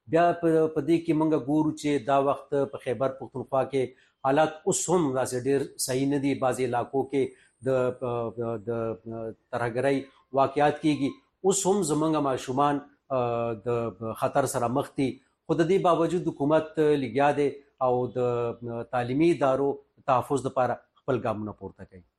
بیا په دې کې موږ ګورو چې دا وخت په خیبر پختونخوا کې حالات اوس هم داسې ډېر صحیح نه دي. بعضې علاقو کې د د ترهګرۍ واقعات کېږي. اوس هم زموږ ماشومان د خطر سره مخ دي، خو د دې باوجود حکومت لګیا دی او د تعلیمي ادارو تحفظ لپاره خپل ګامونه پورته کوي.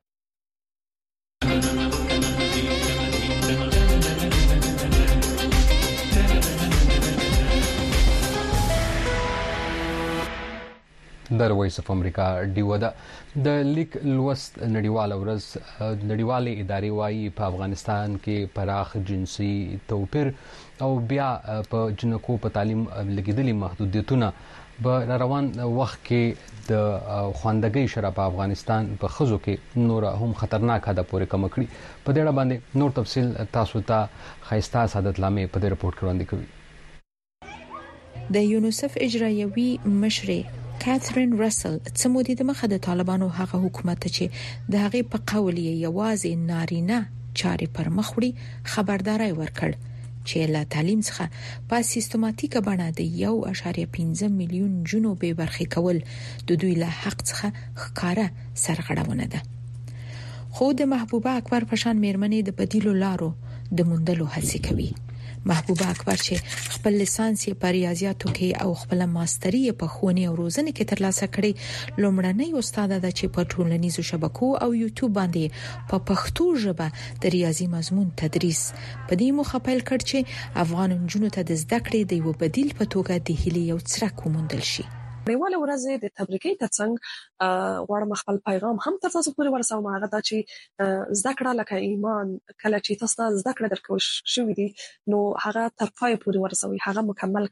د وایس اف امریکا ډیو ده د لیک لوست نړیواله ورځ نړیوالې ادارې وايي په افغانستان کې پراخ جنسي توپیر او بیا په جنکو په تعلیم لګیدلي محدودیتونه به روان وخت کې د خواندګۍ شراب په افغانستان په خزو کې نور هم خطرناک حد پورې کم کړي. په دې اړه باندې نور تفصیل تاسو ته خیستا سعادت لامې په دې رپورت کې وړاندې
کوي. د یونیسف اجرایوي مشرې کاترین رسل څمودي د مخه د طالبانو هغه حکومت چې د هغه په قول یې یوازې نارینه چاري پر مخ وړي خبرداري ورکړ چې له تعلیم څخه په سیستماتیکه بڼه د یو اشاریه پنځه میلیون جنو به برخې کول د دوی له حق څخه ښکارا سرغړونه ده. خو د محبوبه اکبر پشان میرمنې د بدیلو لارو د موندلو هڅه کوي. محبوبه اکبر چې خپل لیسانس په ریاضیاتو کې او خپل ماستري په ښوونې او روزنې کې ترلاسه کړي، لومړنۍ استاد ده چې په ټولنیزو شبکو او یوټیوب باندې په پښتو ژبه د ریاضي مضمون تدریس په دې موخه پیل کړ چې افغان نجونو ته د زده کړې د یو بدیل په توګه د هیلې یو څرک وموندل شي.
نړیواله ورځ د تبریکۍ ترڅنګ غواړم خپل پیغام هم تر تاسو پورې ورسوم. هغه دا چې زده کړه لکه ایمان، کله چې تاسو زده کړه درکول شوې دي نو هغه تر پای پورې ورسوي، هغه مکمل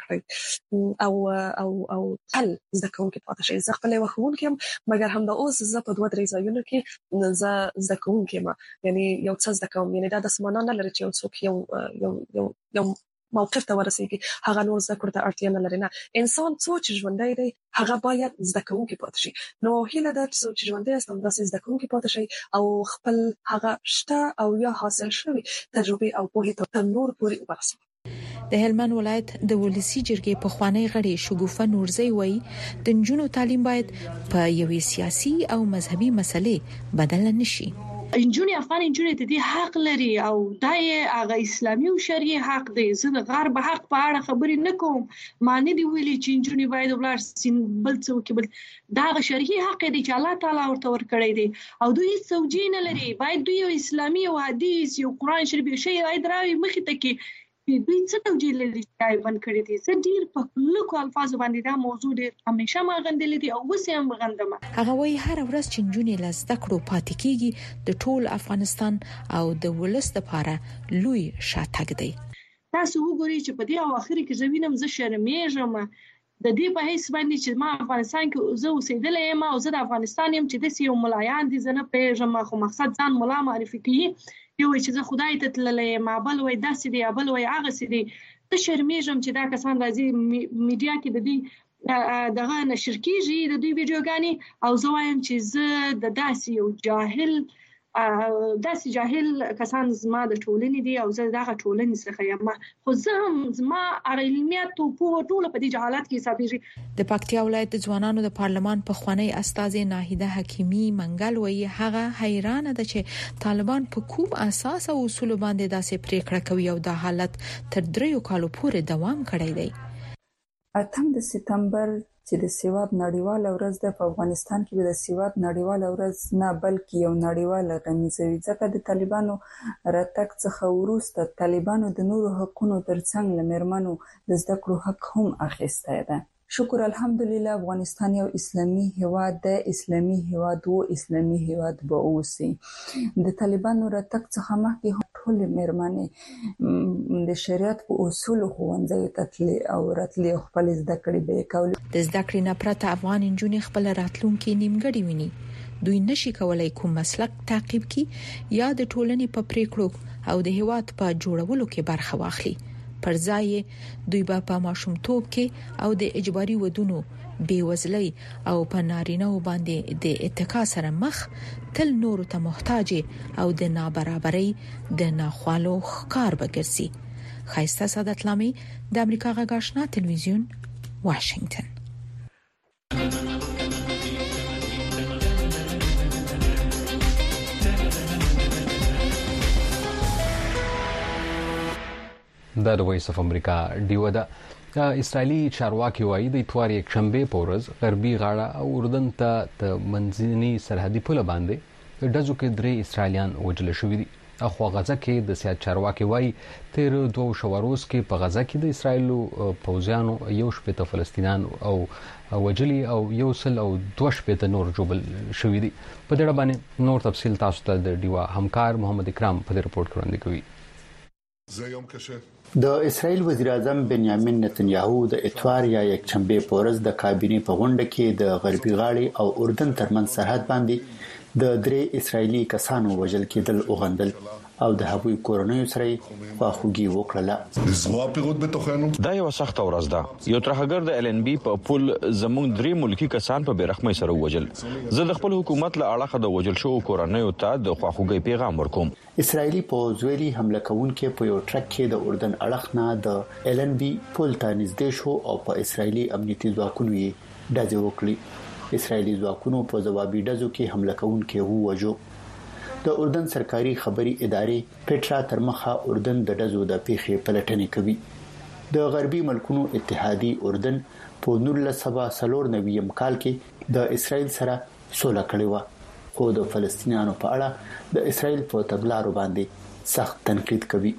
کړئ او او او تل زده کوونکي پاتې شئ. زه خپل وښوونکی هم، مګر هم د اوس زه په دوه درې ځایونو کې زه زده کوونکی ما، یعنی یو څه زده کوم، یعنی دا د سمانه نه لري چې یو څوک یو یو یو یو موقف ته ورسېږي هغه نور زده کړو ته اړتیا نه لري. نه، انسان څو چې ژوندی دی هغه باید زده کوونکی پاتې شي. نو هیله ده چې څو چې ژوندی یاست همداسې زده کوونکی پاتې شي او خپل هغه شته او یا حاصل شوي تجربې او پوهې ته نور پورې ورسوي.
د هلمند ولایت د ولسی جرګې په خوانی غړي شګوفه نورزی وایي د نجونو تعلیم باید په یوې سیاسي او مذهبي مسلې بدل نشي.
انجونی افغان انجونی ته دې حق لري او دای هغه اسلامي او شرعي حق دی. زه د غرب حق په اړه خبرې نه کوم، معنی دی ویلي چې انجونی باید ولر سین بل څوک بل دا هغه شرعي حق دی چې الله تعالی ورته ورکړی دی او دوی سوجي نه لري. باید دوی یو اسلامي او حدیث یو قران شریف شی باید راوي مخې ته کې دوی څه توجیه لري چې بند کړی دي. زه ډیر په لکو الفاظ باندې دا موضوع ډیر همیشه ما غندلې دي او اوس هم غندم.
هغه وایي هر ورځ چې نجونې له زده کړو پاتې کیږي د ټول افغانستان او د ولس لپاره لوی شاتګ دی.
تاسو وګورئ چې په دې اواخر کې زه وینم زه شرمېږم د دې په هیڅ باندې چې ما افغانستان کې زه اوسېدلې یم او زه د افغانستان یم چې د یو ملایان دي زه نه پېژنم، خو مقصد ځان ملا معرفي کوي، یو چې زه خدای ته تللې ما بل وای داسې دی بل وای هغه سي دی. ته شرمېږم چې دا کسان راځي میډیا کې د دې دغه نشر کیږي د دوی ویډیوګانې او زه وایم چې زه د داسې یو جاهل داسې جاهل کسان زما د ټولنې دي او زه دغه ټولنې څخه یم، خو زه هم زما علمیت او په ټول په دې جهالت کې حسابېږي.
د پکتیا ولایت د ځوانانو د پارلمان په خوانی استاد ناهیده حکیمی منګل وایي هغه حیران ده چې طالبان په کوم اساس او اصول باندې داسې پریکړه کوي او د حالت تر دریو کالو پورې دوام کړی دی.
اتم د سپتمبر چې د سیواد نړیواله ورځ ده په افغانستان کې د سیواد نړیواله ورځ نه بلکې یو نړیواله غمیزه وي، ځکه د طالبانو راتګ څخه وروسته طالبانو د نورو حقونو ترڅنګ له میرمنو د زده کړو حق هم اخیستی ده. شکر الحمدلله افغانستان یو اسلامي هیواد ده، اسلامي هیواد و اسلامي هیواد به اوسي. د طالبانو راتګ څخه مخکې ټول میرمنې د شریعت په اصول ښوونځیو ته تللې او راتلې خپل زده کړې به کولې.
د زده کړې نه پرته افغان نجونې خپل راتلونکي نیمګړی ویني. دوی نشي کولای کوم مسلک تعقیب کړي یا د ټولنې په پریکړو او د هیواد په جوړولو کې برخه واخلي. پر ځای دوی به په ماشومتوب کې او د اجباري ودونو بیوزلۍ او په نارینه باندې د اتکا سره مخ تل نور ته محتاج او د نابرابرۍ د ناخوالو ښکار بګرسي. خایسته سعادت لامي د امریکا غږ آشنا تلویزیون واشنگتن.
دا د وایس اف امریکا ډیو ده. اسرائیلي چارواکي وایي د اتوار یک شنبه په ورځ غربي غاړه او اردن ته د منځني سرحدي پله باندې د ډزو کې درې اسرائیلیان وژل شوي دي. اخوا غزه کې د سیاست چارواکي وایي تیر دوه شواروز کې په غزه کې د اسرائیلو پوځیانو یو شپېته فلسطینیان او وژلي او یو سل او دوه شپېته نور جوړل شوي دي. په دې اړه باندې نور تفصیل تاسو ته د ډیوا همکار محمد اکرام په دې رپورت کې وړاندې کوي.
د اسرائیل وزیر اعظم بنیامین نتنیاهو د اتوار یا یک شنبه په ورځ د کابینې په غونډه کې د غربي غاړې او اردن ترمنځ سرحد باندې د درې اسرائیلي کسانو وژل کېدل او غندل او د هغوی کورنۍ سره خواخوږي وکړه.
دا یو سخت ورځ ده. یو ترهګر د ال ان بي په پول زموږ درې ملکی کسان په بیرحمۍ سره وژل. زه د خپل حکومت له اړخه د وژل شو کورنۍ ته د خواخوږي پیغام ورکوم.
اسرائیلی پوځ ویلي حمله کوونکې په یو ټرک کې د اردن اړخ نه د ال ان بي پول ته نږدې شو او په اسرائیلي امنیتي ځواکونو یې ډزې وکړې. اسرائیلي ځواکونو په ځوابي ډزو کې حمله کوونکې ووژو. د اردن سرکاري خبري ادارې پټرا ترمخه اردن د ډزو د پیښې پلټنې کوي. د غربي ملکونو اتحادیه اردن په نولس سوه څلور نوي کال کې د اسرائیل سره سوله کړې و، خو د فلسطینیانو په اړه د اسرائیل په تګلارو باندې سخت تنقید کوي.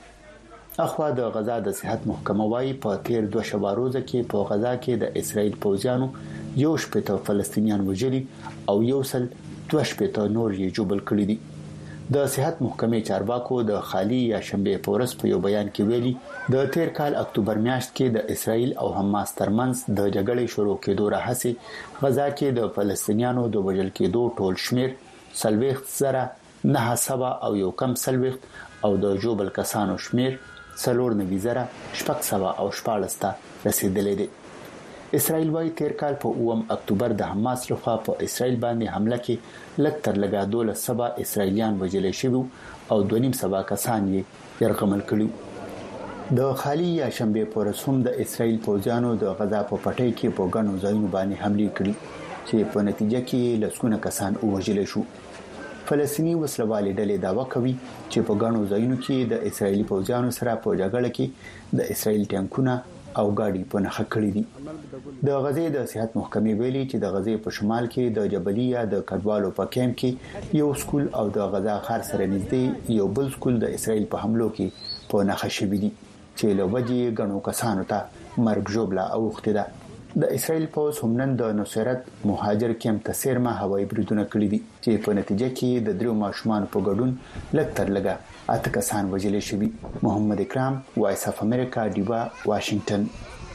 اخوا د غزا د صحت محکمه وايي په تیر دوه شواروزه کې په غزا کې د اسرائیل پوځیانو یو شپېته فلسطینیان وژلي او یو سل دوه شپېته نور یې جوړل کړی دي. د صحت محکمې چارواکو د خالی یا شنبه په ورځ په یو بیان کې ویلي د تیر کال اکتوبر میاشت کې د اسرائیل او حماس ترمنځ د جګړې شروع کېدو راهیسې غزا کې د فلسطینیانو د وژل کېدو ټول شمیر سلويخت زره نه سبا او یو کم سلويخت او د جوړل کسانو شمیر څلور نوي زره شپږ سبا او شپاړس ته رسیدلې دي. اسرائیل وايي تیر کال په اووم اکتوبر د حماس لخوا په اسرائیل باندې حمله کې لږ تر لږه دولس سبا اسرائیلیان وژل شوي او دوه نیم سبا کسان یې يرغمل کړي. د خالی یا شنبه په ورځ هم د اسرائیل پوځیانو د غزا په پټۍ کې په ګڼو ځایونو باندې حمله کړې چې په نتیجه کې لسګونه کسان وژل شو. فلسطیني وسلوالې ډلې داوا کوي چې په ګڼو ځایونو کې د اسرائیلي پوځیانو سره په جګړه کې د اسرائیل ټانکونه او ګاډي په نخښه کړې دي. د غزې د صحت محکمې ویلي چې د غزې په شمال کې د جبلیه د کډوالو په کیمپ کې یو سکول او د غزا ښار سره نږدې یو بل سکول د اسرائیل په حملو کې په نخښه شوی دي چې له وجې غنو کسانو ته مرګ ژوبله اوخته ده. د اسرائیل پوځ هم نن د نصرت مهاجر کیمپ ته سیرمه هوایي بریدونه کړی دي چې په نتیجه کې د درو ماشومان په ګډون لږ تر لږه اته کسان وژل شوي. محمد اکرام، وایس اف امریکا، ډیوا، واشنگټن.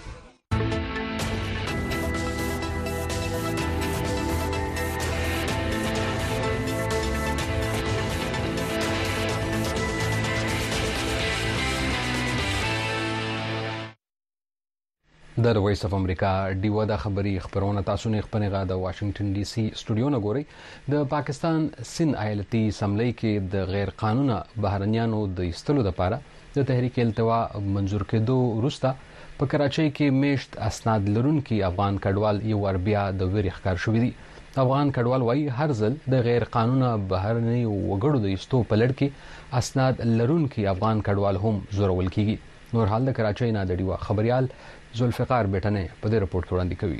د وایس اف امریکا ډیوا د خبري خبرونه تاسو نه خبرونه د واشنگټن ډي سي سټوډیو نه ګوري. د پاکستان سند ایالتي اسمبلی کې د غیر قانوني بهرنیانو د ایستلو لپاره د تحریک التوا منزور کېدو وروسته په کراچۍ کې میشت اسناد لرونکي افغان کډوال یو ور بیا د ویری ښکار شوې دي. افغان کډوال وايي هر ځل د غیر قانوني بهرني وګړو د ایستو په لړ کې اسناد لرونکي افغان کډوال هم زورول کیږي. نور حال د کراچۍ نه د ډیوا خبريال ذوالفقار بیٹنه په دې رپورت کې وړاندې کوي.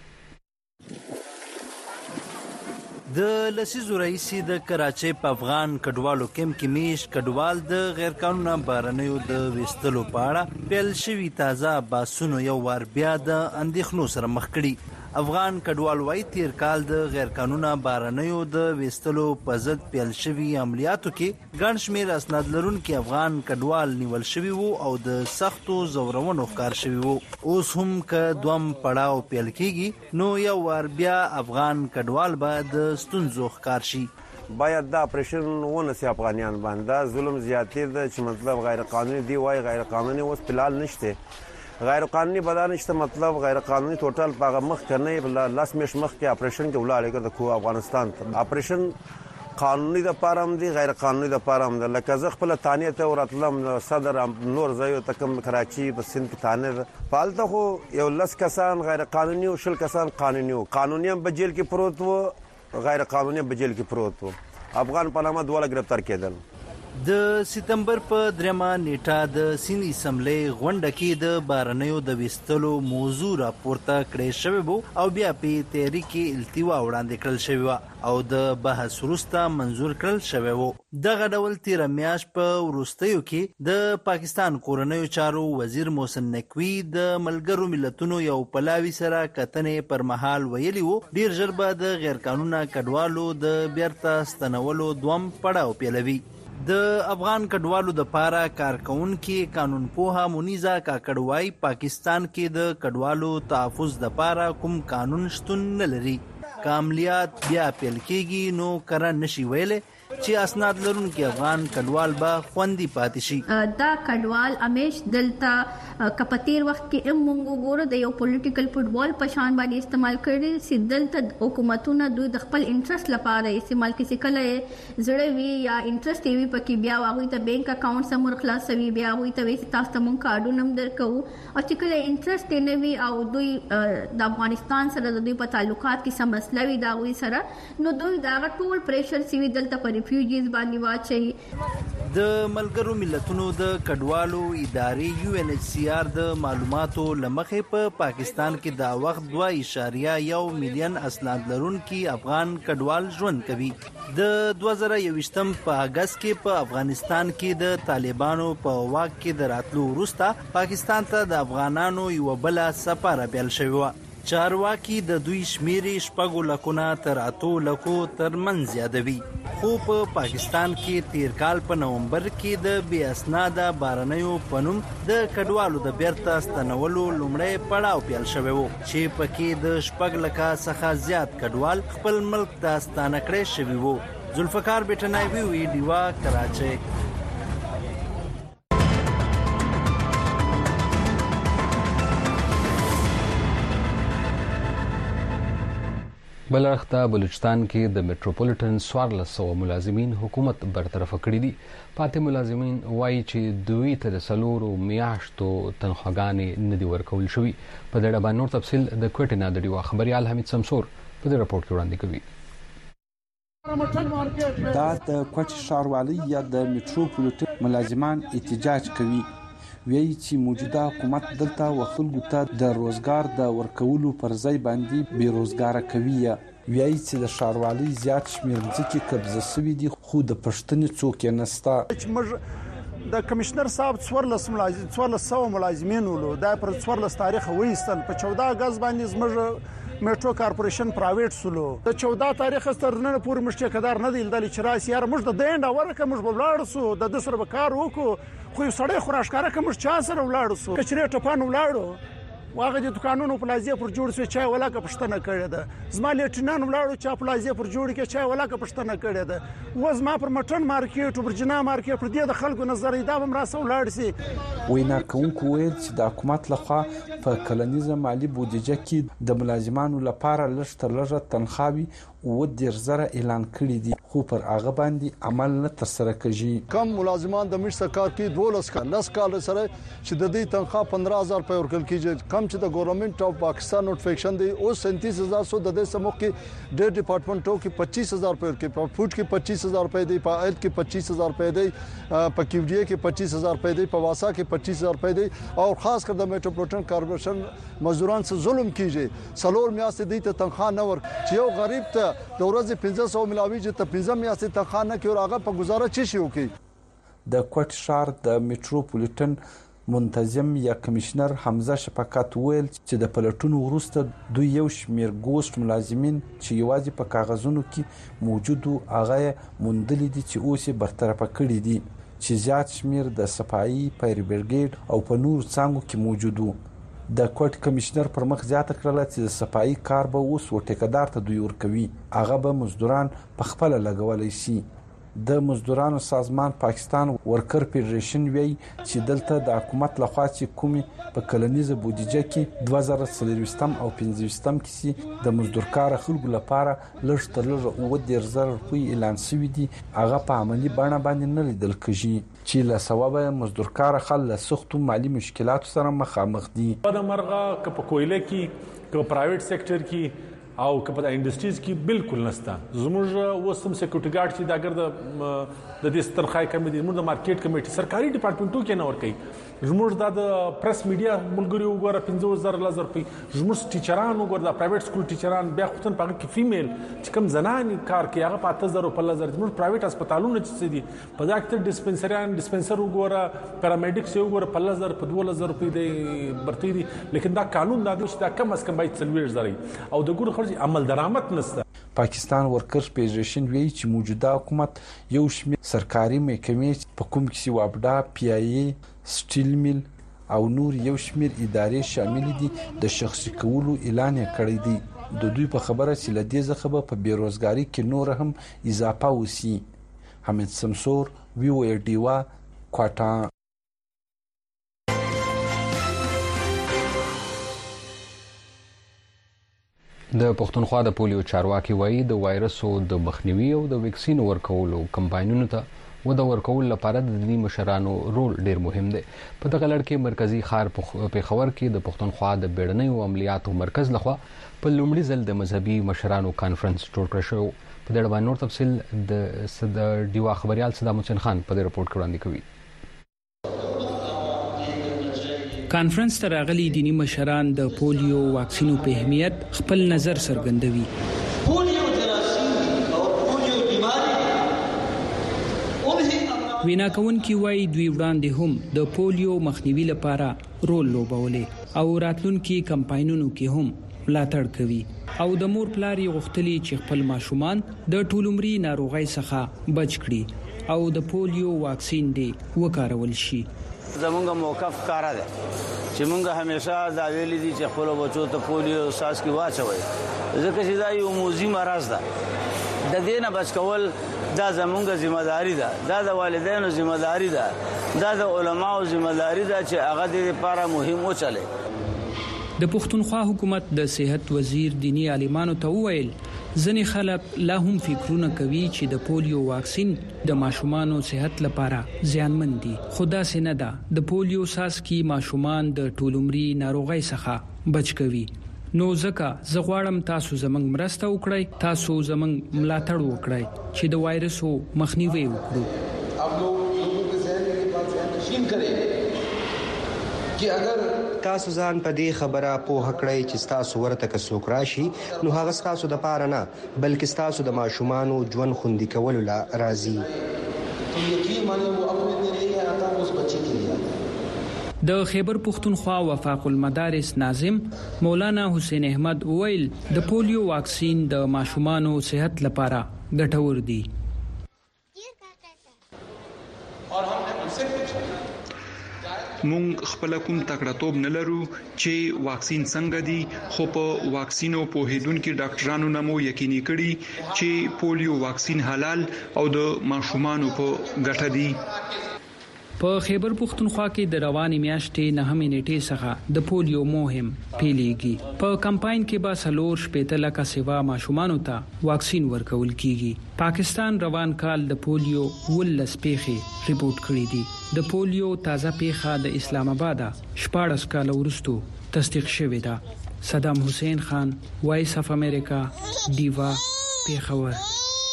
د لسیزو رئیسي د کراچۍ په افغان کډوالو کیمپ کې میش کډوال د غیر قانوني بهرنیو د وستلو په اړه پیل شوی تازه باسونو یو ور بیا د اندېښنو سره مخ کړي. افغان کډوال وايي تیر کال د غیر قانوني بهرنیو د وستلو په ضد پیل شوی عملیاتو کې ګڼ شمېر اسناد لرونکي افغان کډوال نیول شوي وو او د سختو زورونو ښکار شوي وو. اوس هم که دوم پړاو پیل کیږي نو یو ور بیا افغان کډوال به د ستونزو ښکار شي.
باید دا اپریشن ونه سي افغانیان باندې ظلم زیاتې ده چې مطلب غیر قانوني دی وای غیر قانوني اوس فلال نشته. غیر قانوني بدل نشته مطلب غیر قانوني ټوټل پاغه مخ کنه لاس مش مخ کې اپریشن کې ولاړ کړ د کو افغانستان ته اپریشن قانوني د پاره هم دي غیر قانوني د پاره هم ده. لکه زه خپل تانیه ته ورتلم صدر نور ځایو ته کوم کراچي په سند کې تانه فالته خو یو لس کسان غیر قانوني او شل کسان قانوني وو. قانوني هم په جیل کې پروت وو، غیر قانوني هم په جیل کې پروت وو. افغان پارلمان دواړه گرفتار کېدل.
د سپتمبر په درېمه نیټه د سیند اسمبلی غونډه کې د بارنیو د وستلو موضوع راپورته کړې شوې وو او بیا په تحریک التوا وړاندې کړل شوې و او د بحث وروسته منظور کړل شوې وو. دغه ډول تیر میاش په وروستیو کې د پاکستان کورنیو چارو وزیر محسن نقوی د ملګرو ملتونو یو پلاوي سره کتنې پر مهال ویلي وو ډیر ژر به د غیر قانوني کډوالو د بیرته ستنولو دوم پړاو پیلوي. د افغان کډوالو د پاره کارکونکو قانون پوها مونیزا کاکړوای پاکستان کې د کډوالو تحفظ د پاره کوم قانون شتون نه لري. کاملیات بیا پیل کېږي نو کرن نشي ویلې چې اسناد لرونکي افغان کډوال به خوندي پاتې شي.
دا کډوال امیش دلته کپتیر وخت کې ام مونږ ګوره د یو پولیټیکل فوټبال په شان باندې استعمال کړي چې دلته حکومتونه دوی د خپل انټرست لپاره استعمال کړي. کله زړه وی یا انټرست وی پکې بیا واغوي ته بانک اکاونټ سمور خلاصوي بیا واغوي ته وی تاسو ته مونږ کارډونه هم درکو او چې کله انټرست نه وی او دوی د افغانستان سره د دوی په تعلقات کې سم مسله وی دا وی سره نو دوی دا ټول پریشر سی وی دلته پر ریفیوجیز باندې واچي.
د ملګرو ملتونو د کډوالو ادارې یو ان ایچ سی آر د معلوماتو لمخې په پاکستان کې دا وخت دوه اشاریه یو میلیون اسناد لرونکي افغان کډوال ژوند کوي. د دوه زره یوویشتم په اگست کې په افغانستان کې د طالبانو په واک کې د راتلو وروسته پاکستان ته د افغانانو یو بل سفاره پیل شوی و. چارواکي د دوی شمیرې شپږو لکونه تر اتو لکو تر منځ زیاتوي. خو په پاکستان کې تیر کال په نومبر کې د بې اسناده بارنیو په نوم د کډوالو د بیرته ستنولو لومړی پړاو پیل شوی و چې پکې د شپږ لکه څخه زیات کډوال خپل ملک ته ستانه کړی شوي وو. ذوالفقار بیٹنایوی وی ډیوا کراچۍ.
بلرخته بلوچستان کې د میټروپولیټن څوارلس سوه ملازمین حکومت برطرف کړي دي. پاتې ملازمین وایي چې دوی ته د څلورو میاشتو تنخواګانې نه دي ورکول شوي. په دې اړه باندې نور تفصیل د کوټې نه د ډیوا خبريال حمید سمسور په دې راپورټ کې وړاندې کوي.
دا د کوټ ښاروالۍ یا د میټروپولیټن ملازمان احتجاج کوي. وایي چې موجوده حکومت دلته وخلکو ته د روزګار د ورکولو پر ځای باندې بیروزګاره کوي. وایي چې د ښاروالۍ زیات شمېر ځمکې قبضه شوي دي خو د پښتنې څوک یې نشته.
د کمشنر صاحب څوارلس ملازم څوارلس سوه ملازمین ولو دا پر څوارلس تاریخ وایستل په چوده اگست باندې زموږ میټرو کارپوریشن پرایویټ سولو د چوده تاریخ تر نن پورې مشته کدار نه دی لیدل چې راسي یار موږ د دینډ ورکه موږ بلاړ سو د د سره کار وکړو خو یو سړی خوراشکاره کوم چا سره ولاړ سو کچري ټپان ولاړو واغه د دکانونو پلازې پر جوړ سو چا ولاکه پښتنه کړی ده زما لیټنان ولاړو چا پلازې پر جوړ کې چا ولاکه پښتنه کړی ده و زما پر مټن مارکیټ پر جنا مارکیټ پر دې د خلکو نظر دا هم راسو ولاړ سي.
وینا کوونکو ویل چې د حکومت لخوا په کلنیزه مالی بودیجه کې د ملازمانو لپاره لږ تر لږه تنخواوي و ډیر زره اعلان کړی دي خو پر هغه باندې عمل نه ترسره کیږي.
کم ملازمان د مشر کار کې دولس کال لس کال سره چې د دې تنخواه پندرہ هزار په ورکل کیږي کم چې د ګورنمنت اف پاکستان نوټیفیکیشن دی او سینتیس هزار سو د دې سمو کې ډېر ډپارټمنټو کې پچیس هزار په ورکې په فوډ کې پچیس هزار په دی په ایل کې پچیس هزار په دی په کیوډی کې پچیس هزار په دی په واسا کې پچیس هزار په دی او خاص کر د میټروپولیټن کارپوریشن مزدوران سره ظلم کیږي سلور میاشتې دی ته تنخواه نه ورک چې یو غریب ته د ورځې پنځه سوه ملاوي چې ته پنځه میاشتې تنخواه نه کوي هغه په ګزاره چی شي وکړي.
د کوټ ښار د میټروپولیټن منتظم یا کمشنر حمزه شفقت ویل چې د پلټونو وروسته دوی یو شمیر ګوست ملازمین چې یوازې په کاغذونو کې موجود هغه موندلي دي چې اوس یې برطرف کړي دي چې زیات شمیر د صفایي فایر بریګیډ او په نور څانګو کې موجود وو. د کوټ کمشنر پر مخ زیاته کړله چې د صفایي کار به اوس ورټیکدار ته دوی ورکوي هغه به مزدوران په خپل لګولای شي. د مزدورانو سازمان پاکستان ورکر فدریشن وی چې دلته د حکومت لخوا چې کومي په کلنیزه بودیجه کې دوه زره څلرويشتم او پنځويشتم کې د مزدورکار خلکو لپاره لږ تر لږه اووه دېرش زره روپۍ اعلان شوی دي، هغه په عملی بڼه باندې نه لیدل کېږي چې له سببه مزدورکار خلک له سختو مالی مشکلاتو سره مخامخ دي.
د مرغه که په کویله کې که پرایویټ سېکټر کې او که په انډستریز کې بالکل نشته. زموږ وسم سکیورټي ګارد چې دا ګرځ د دې سترخای کمیټې زموږ د مارکیټ کمیټې سرکاري ډپارټمنټو کې نه ور کوي. زموږ د پریس میډیا ملګری وګوره پنځه زره لزر په زموږ ټیچران وګوره د پرایویټ سکول ټیچران بیا خو تن پاګه کې فیمیل چې کوم زنان کار کوي هغه په اته زره په لزر زموږ پرایویټ هسپتالونو چې دي په ځکه ډیسپنسریان ډیسپنسر وګوره پیرامیډیکس وګوره په لزر په دوه لزر په دې برتي دي، لیکن دا قانون دا چې دا کم از کم باید څلوېښت زره او د ګور خرج عمل درآمد نشته.
پاکستان ورکر فدریشن وی چې موجوده حکومت یو شمېر سرکاري محکمې په کوم کې وابډا پی آی ای سټیل میل او نور یو شمېر ادارې شامل دي د شخصي کولو اعلان کړی دی. د دوی په خبره چې لدې ځخه په بیروزګاری کې نور هم اضافه وسی. حمید سمسور وی او ډیوا کوټا.
د پښتونخوا د پولیو چارواکي وایي د وایرسو د مخنیوي او د ویکسین ورکولو کمپاینونو ته و د ورکول لپاره د دیني مشرانو رول ډیر مهم دی. په دغه لړ کې مرکزی ښار پیښور کې د پښتونخوا د بیړنیو عملیاتو مرکز لخوا په لومړي ځل د مذهبي مشرانو کانفرنس جوړ کړی شو. په دې اړه نور تفصیل د صدر ډیوا خبريال صدام حسین خان په دې رپورت کې وړاندې کوي.
کانفرنس ته راغلي دینی مشران د پولیو واکسینو په اهمیت خپل نظر څرګندوي. پولیو جراثیم او پولیو بیماری وینا کوونکي وایي دوی وړاندې هم د پولیو مخنیوي لپاره رول لوبولې او راتلونکي کمپاینونو کې هم ملاتړ کوي او د مور پلار یې غوښتلي چې خپل ماشومان د ټولمري ناروغۍ څخه بچ کړي او د پولیو واکسین دې وکارول شي.
زمونږ موقف کار ده چې مونږ همیشه دا ویلي دي چې خپل بچو ته پولیو ساس کې واچوي ځکه چې دا یو موذي مرض ده. د دې نه بچ کول دا زمونږ ذمہ داری ده، دا د والدینو ذمہ داری ده، دا د علماو ذمہ داری ده چې هغه دې لپاره مهم وچلي.
د پښتونخوا حکومت د صحت وزیر دینی عالمانو ته وویل ځنې خلک لا هم فکرونه کوي چې د پولیو واکسین د ماشومانو صحت لپاره زیانمن دي. خدا سينه ده د پولیو ساسکي ماشومان د ټولمري ناروغۍ څخه بچ کوي. نو ځکه زه غواړم تاسو زمنګ مرسته وکړئ، تاسو زمنګ ملاتړ وکړئ چې د وایرسو مخنیوي وکړو.
आप लोग लोगों के ذهन में बात नशीन करें कि अगर
تاسو ځان په دې خبره پوه کړئ چې تاسو ورته که څوک راشي نو هغه تاسو د پاره نه بلکې تاسو د ماشومانو ژوند خوندي کولو لا راځي.
تو یقین مانه وہ اپنے لیے نہیں ہے، آتا اس بچے کے لیے آتا.
د خیبر پختونخوا وفاق المدارس ناظم مولانا حسین احمد ویل د پولیو واکسین د ماشومانو صحت لپاره ګټور دی.
اور ہم نے ان سے پوچھا
مونږ خپل کوم تکړه نه لرو چې واکسین څنګه دي، خو په واکسینو په هیدونکو ډاکټرانو نمو یقیني کړي چې پولیو واکسین حلال او د ماشومانو په ګټه دي.
په خیبر پختونخوا کې د رواني میاشتې نهمې نیټې څخه د پولیو مهم پیلېږي. په کمپاین کې به سلور شپېته لکه سیوا ماشومانو ته واکسین ورکول کیږي. پاکستان روان کال د پولیو ولس پیښې ریپورت کړې دي. د پولیو تازه پیښه د اسلام آباد شپاړس کال وروسته تصدیق شوې ده. صدام حسین خان، وایس اف امریکا، دیوا، پیښور.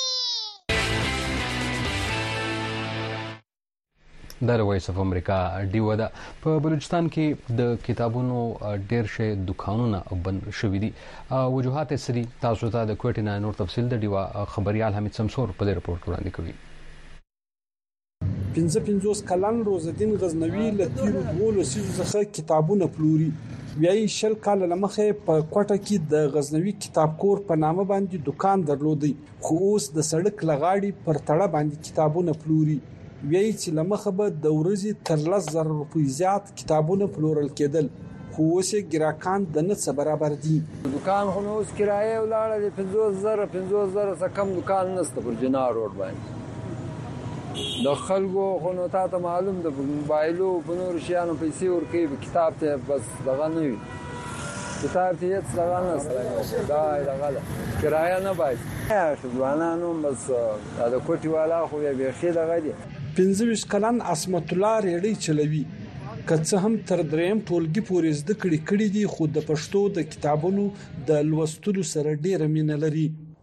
د وایس اف امریکا ډیوا ده. په بلوچستان کې د کتابونو ډیر شي دکانونه بند شوي دي. وجوهات سری تاسو ته د کوټینا نور تفصیل د ډیوا خبريال حمید سمسور په دې رپورت وړاندې کوي.
پنځه پنځوس کلن روزالدین غزنوي له تیرو دوه لسیزو څخه کتابونه پلوري. ویاي شل کال لمخه په کوټه کې د غزنوي کتاب کور په نامه باندې دکان درلودي، خو اوس د سړک لغاړي پر تړه باندې کتابونه پلوري. ویاي چې لمخه به د ورځې تر لس زره روپۍ زیات کتابونه پلورل کېدل، خو اوس یې ګراکان د نه څه برابر دي.
دکان خو اوس کرایه ولاړه د پنځوس زره پنځوس زره څخه کم دکان نشته پر جنار روډ باندې.
د خلکو خو ته ته معلوم ده موبایلو په نور شیانو پیسې ورکوي کتاب ته بس دغه نه وي کتاب ته هیڅ دغه نشته دا دغه کرایه نه باید ځوانانو بس دا کوټي والا خو یې بيخي دغه دي
پنځه ویشت کلن عصمت الله ریډي چلوي کڅ هم تر دریم ټولګي پورې زده کړې کړې دي خو د پښتو د کتابونو د لوستلو سره ډېر مینه لري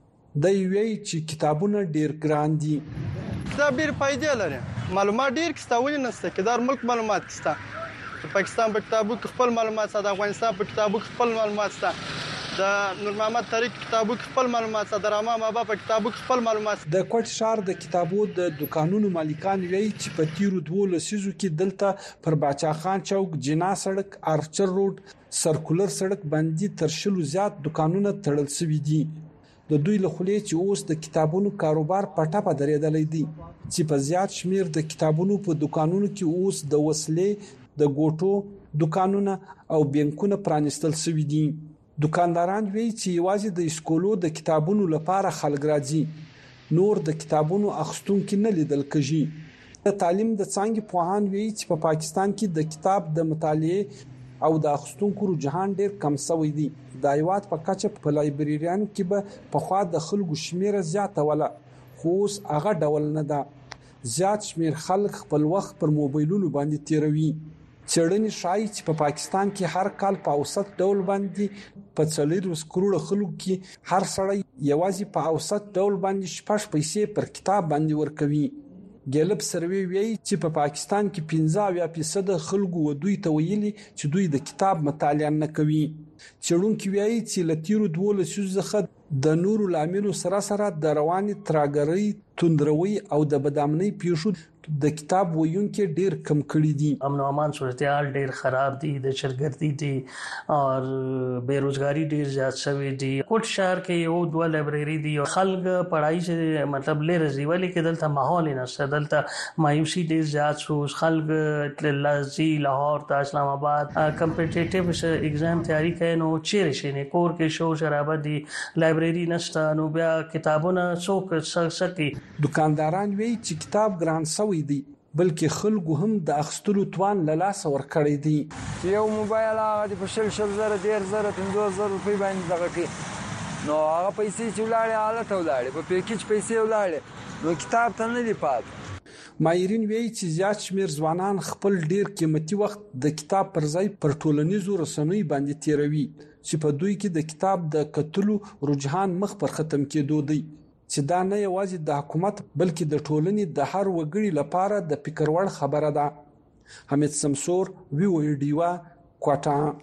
د وی چې کتابونه ډېر ګران دي
کتاب ډېر فائدې لري معلومات ډېر کستاولي نشته کدار ملک معلومات کستا پاکستان په کتابو کې خپل معلومات ساده افغانستان په کتابو کې خپل معلومات ساده د نور محمد طریق کتابو کې خپل معلومات ساده راما مابا په کتابو کې خپل معلومات
د کوټ شهر د کتابو د دکانونو مالکان وی چې په تیرو دوه لسیزو کې دلته پر باچا خان چوک جنا سړک ارچر روډ سرکولر سړک باندې تر شلو زیات دکانونه تړل شوي دي د دوی له خلې چې اوس د کتابونو کاروبار پټه په درېدلې دي چې په زیات شمیر د کتابونو په دکانونو کې اوس د وسلې د ګوټو دکانونه او بانکونه پرانستل شوي دي دکانداران وی چې یوازې د اسکولو د کتابونو لپاره خلک راځي نور د کتابونو اخستونکو نه لیدل کېږي د تعلیم د څنګه پوهان وی چې په پا پاکستان کې د کتاب د مطالعه او د اخستونکو رجحان ډیر کم شوی دی د ایوات په کچه په لایبرریانو کې به په خوا د خلکو شمیره زیاته ولا خو اوس هغه ډول نه ده زیات شمیر خلک خپل وخت پر موبایلونو باندې تیروي چړنی شای چې په پاکستان کې هر کال په اوسط ډول باندې په څلور کروڑ خلکو کې هر سړی یوازې په اوسط ډول باندې شپږ پیسې پر کتاب باندې ورکوي ګلب سروي وی چې په پاکستان کې پنځه فیصد خلکو ودوی ته ویلي چې دوی د کتاب مطالعه نه کوي چړونکو وی چې لتیرو دوه لسیزو څخه د نورو لاملو سره سره د رواني تراګري توندروي او د بدامنۍ پیښو د کتاب ویونکو ډیر کم کړي دي
امن او امان صورتحال ډیر خراب دي د شرګردي دي او بیروزګاری ډیر زیات شوی دي کوټ شهر کې یو دوه لایبرری دي او خلک پڑھائی سے مطلب لري ځولې کې دلته ماحول نه دلته مایوسی ډیر زیات شو خلک لازي لاهور ته اسلام آباد کمپټیټیو ایگزام تیاری کوي نو چیرې شي نه کور کې شو شرابه دي لایبرری نشته نو بیا کتابونه څوک سکي
دکانداران وی چې کتاب ګران سوی دي بلکې خلکو هم د اخستلو توان له لاس ور کړی دي
یو موبایل هغه د پښل شل زره ډیر زره پنځه زره روپۍ باندې دغه کې نو هغه پیسې چې ولاړې حالت ولاړې په پیکیج پیسې ولاړې نو کتاب ته نه دی پات
ماهرین وی چې زیات شمیر ځوانان خپل ډیر قیمتي وخت د کتاب پر ځای پر ټولنیزو رسنیو باندې تیروي چې په دوی کې د کتاب د کتلو رجحان مخ پر ختم کېدو دی چې دا نه یوازې د حکومت بلکې د ټولنې د هر وګړي لپاره د فکر وړ خبره ده حمید سمسور وی او ډیوا کوټا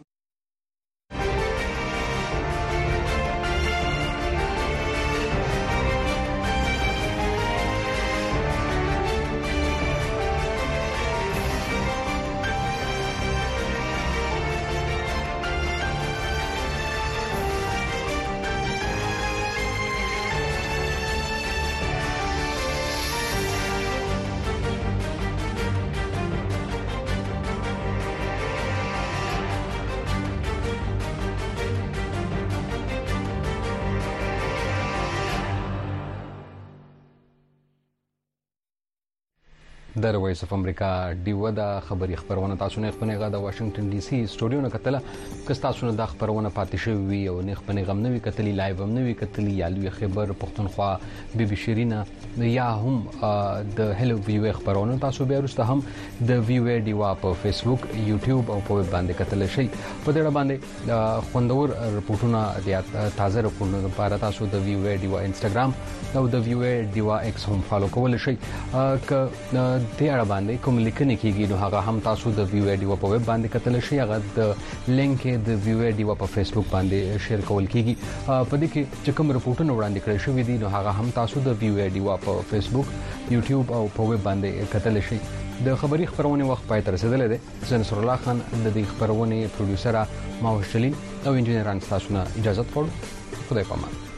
د وایس اف امریکا ډیو د خبري خبرونه تاسو نه خپنه غا د واشنگټن ډي سي سټوډیو نه کتله که تاسو نه د خبرونه پاتې شوی او نه خپنه غم نوي کتلی لایو هم نوي کتلی یا لوي خبر پښتونخوا بي بي شيرينا یا هم د هلو ویو خبرونه تاسو به ورسته هم د ویو ډیو په فیسبوک یوټیوب او په باندې کتل شي په دې باندې خوندور رپورټونه د تازه رپورټونو لپاره تاسو د ویو ډیو انستګرام او د ویو ډیو ایکس هم فالو کول شي ک د اړه باندې کوم لیکنه کیږي نو هغه هم تاسو د ویو ډیو په ویب باندې کتل شي هغه د لینک د ویو ډیو په فیسبوک باندې شیر کول کیږي په دې کې چې کوم رپورټونه وړاندې کړل شوی دي نو هغه هم تاسو د ویو ډیو په فیسبوک یوټیوب او په ویب باندې کتل شي د خبري خبرونه وخت پای تر رسیدلې ده زنصر الله خان د دې خبرونه پروډوسر ماوشلین او انجنیران تاسو نه اجازه غواړم خدای پامان